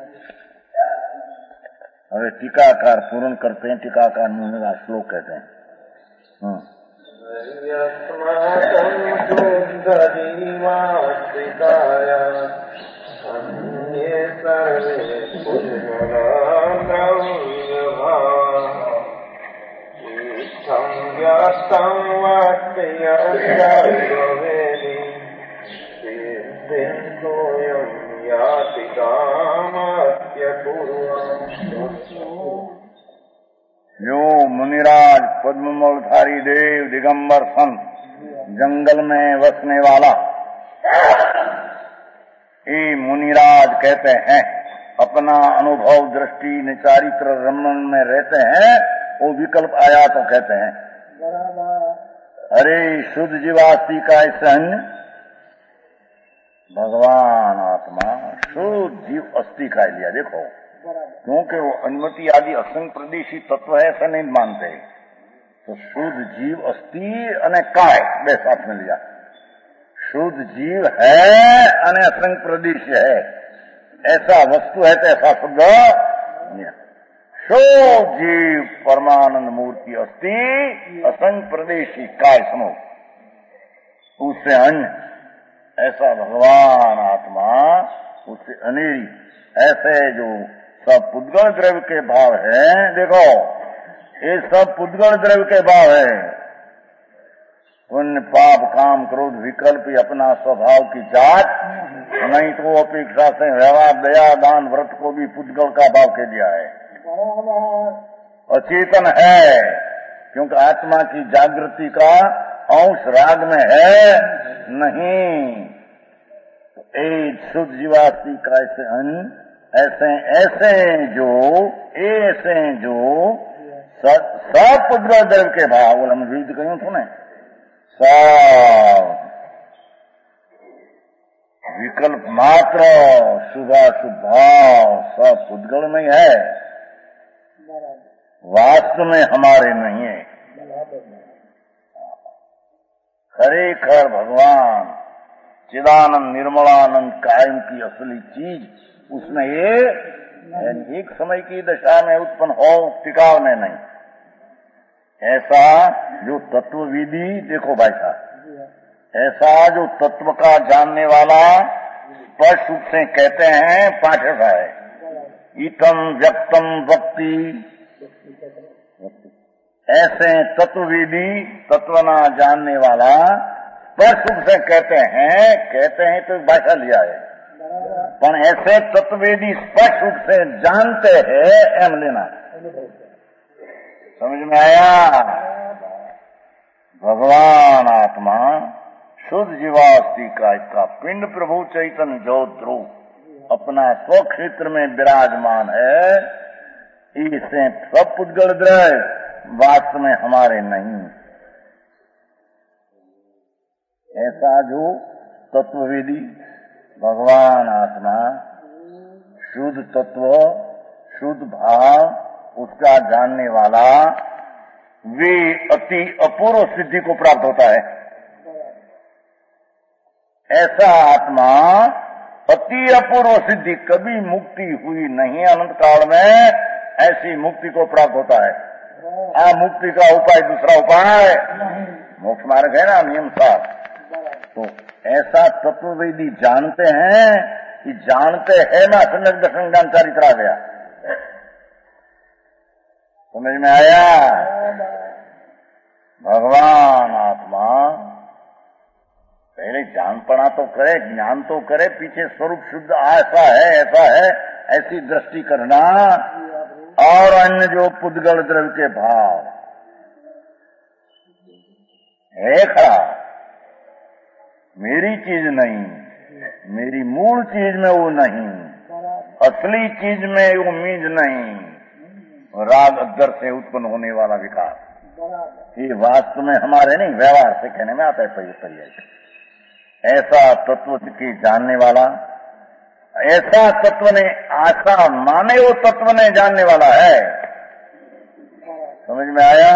હવે ટીકાકાર પૂર્ણ કરते हैं. टीकाकार मुनिरा श्लोक कहते हैं. जो मुनिराज पद्ममलधारी देव दिगंबर संत जंगल में बसने वाला ये मुनिराज कहते हैं अपना अनुभव दृष्टि निचारित्र रमन में रहते हैं. वो विकल्प आया तो कहते हैं अरे शुद्ध जीवास्ति का संग भगवान आत्मा शुद्ध जीव अस्थि का लिया. देखो क्योंकि वो अनुमति आदि असंग प्रदेशी तत्व है ऐसा नहीं मानते. तो शुद्ध जीव अस्थि अने काय बे साथ में लिया. शुद्ध जीव है अने असंग प्रदेश है ऐसा वस्तु है तो ऐसा शब्द शुद्ध जीव परमानंद मूर्ति अस्थि असंग प्रदेशी काय समूह उससे अन्य ऐसा भगवान आत्मा उससे अनेरी. ऐसे जो सब पुद्गल द्रव्य के भाव है. देखो ये सब पुद्गल द्रव्य के भाव है. पुण्य पाप काम क्रोध विकल्प अपना स्वभाव की जात नहीं तो अपेक्षा से व्यवहार दया दान व्रत को भी पुद्गल का भाव के दिया है. अचेतन है क्योंकि आत्मा की जागृति का अंश राग में है नहीं. शुद्ध जीवास्ति का ऐसे ऐसे जो सब पुद्गल द्रव्य के भाव बोला मैं विध कहूं थो ने सब विकल्प मात्र शुभाशुभ भाव सब पुद्गल में है. वास्तव में हमारे नहीं है. खरेखर भगवान चिदानंद निर्मलानंद कायम की असली चीज उसमें ये एक समय की दशा में उत्पन्न हो टिकाव में नहीं. ऐसा जो तत्वविधि देखो भाई साहब ऐसा जो तत्व का जानने वाला स्पष्ट रूप से कहते हैं पाठक है इतम व्यक्तम वक्ति ऐसे तत्ववेदी तत्वना जानने वाला स्पर्श रूप से कहते हैं तो भाषा लिया है, पर ऐसे तत्ववेदी स्पष्ट रूप से जानते हैं एम लेना। समझ में आया? भगवान आत्मा शुद्ध जीवास्ति का इसका पिंड प्रभु चैतन्य जो ध्रुव अपना स्वक्षेत्र में विराजमान है, इसे सब पुद्गल द्रव्य वास्तव में हमारे नहीं। ऐसा जो तत्ववेदी भगवान आत्मा शुद्ध तत्व शुद्ध भाव उसका जानने वाला वे अति अपूर्व सिद्धि को प्राप्त होता है। ऐसा आत्मा अति अपूर्व सिद्धि कभी मुक्ति हुई नहीं अनंत काल में, ऐसी मुक्ति को प्राप्त होता है। मुक्ति का उपाय दूसरा उपाय मोक्ष मार्ग है ना, नियम सार। तो ऐसा तत्ववेदी जानते हैं कि जानते हैं ना, सम्यक दर्शन ज्ञान चारित्र आ गया। समझ में आया? भगवान आत्मा पहले जान पड़ा तो करे, ज्ञान तो करे, पीछे स्वरूप शुद्ध ऐसा है ऐसी दृष्टि करना। और अन्य जो पुद्गल द्रव्य के भाव है खड़ा, मेरी चीज नहीं, मेरी मूल चीज में वो नहीं, असली चीज में वो मीज नहीं, राग अद्दर से उत्पन्न होने वाला विकार, ये वास्तव में हमारे नहीं, व्यवहार से कहने में आता है पर्याय। ऐसा तत्व की जानने वाला, ऐसा तत्व ने आशा माने वो तत्व ने जानने वाला है। समझ में आया?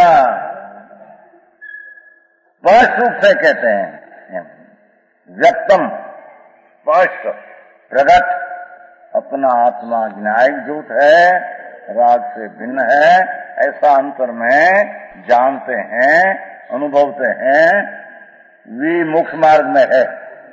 स्पष्ट रूप से कहते हैं व्यक्तम स्पष्ट प्रगट अपना आत्मा ज्ञायक ज्योत है, राग से भिन्न है, ऐसा अंतर में जानते हैं, अनुभवते हैं, वे मोक्ष मार्ग में है।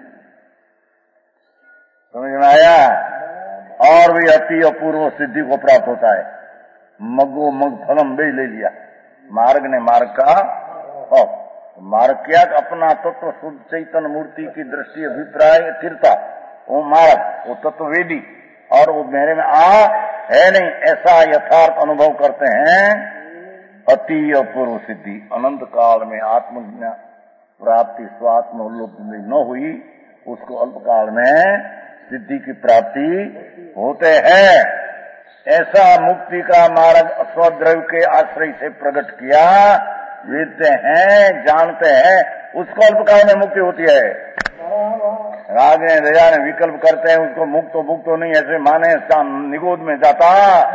समझ में आया? और भी अति अपूर्व सिद्धि को प्राप्त होता है। मगो मग फलम बे ले लिया, मार्ग ने मार्ग का मार्ग किया, अपना तत्व शुद्ध चैतन्य मूर्ति की दृष्टि अभिप्राय स्थिरता, वो मार्ग, वो तत्ववेदी, और वो मेरे में है नहीं, ऐसा यथार्थ अनुभव करते हैं। अति अपूर्व सिद्धि अनंत काल में आत्मज्ञान प्राप्ति स्वात्म उल्लोक न हुई, उसको अल्प काल में सिद्धि की प्राप्ति होते हैं। ऐसा मुक्ति का मार्ग स्वद्रव्य के आश्रय से प्रकट किया, वेदते हैं, जानते हैं, उसको अल्प काल में मुक्ति होती है। राग ने दया ने विकल्प करते हैं, उसको मुक्त तो नहीं ऐसे माने, निगोद में जाता।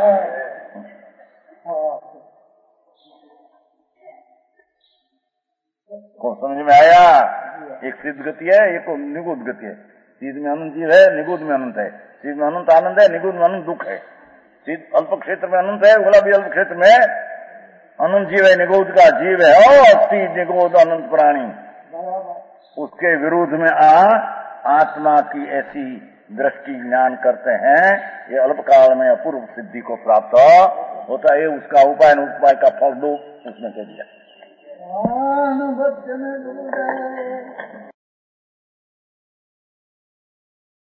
को समझ में आया? एक सिद्ध गति है, एक निगुद गति है। सिद्ध में अनंत जीव है, निगुद में अनंत है। सिद्ध में अनंत आनंद है, निगुद में अनंत दुख है। सिद्ध अल्प क्षेत्र में अनंत है, उगला भी अल्प क्षेत्र में अनंत जीव है, निगुद का जीव है। अस्थि निगुद अनंत प्राणी, उसके विरुद्ध में आत्मा की ऐसी दृष्टि ज्ञान करते हैं, ये अल्प काल में अपूर्व सिद्धि को प्राप्त होता है। उसका उपाय का फल दो उसमें कह दिया।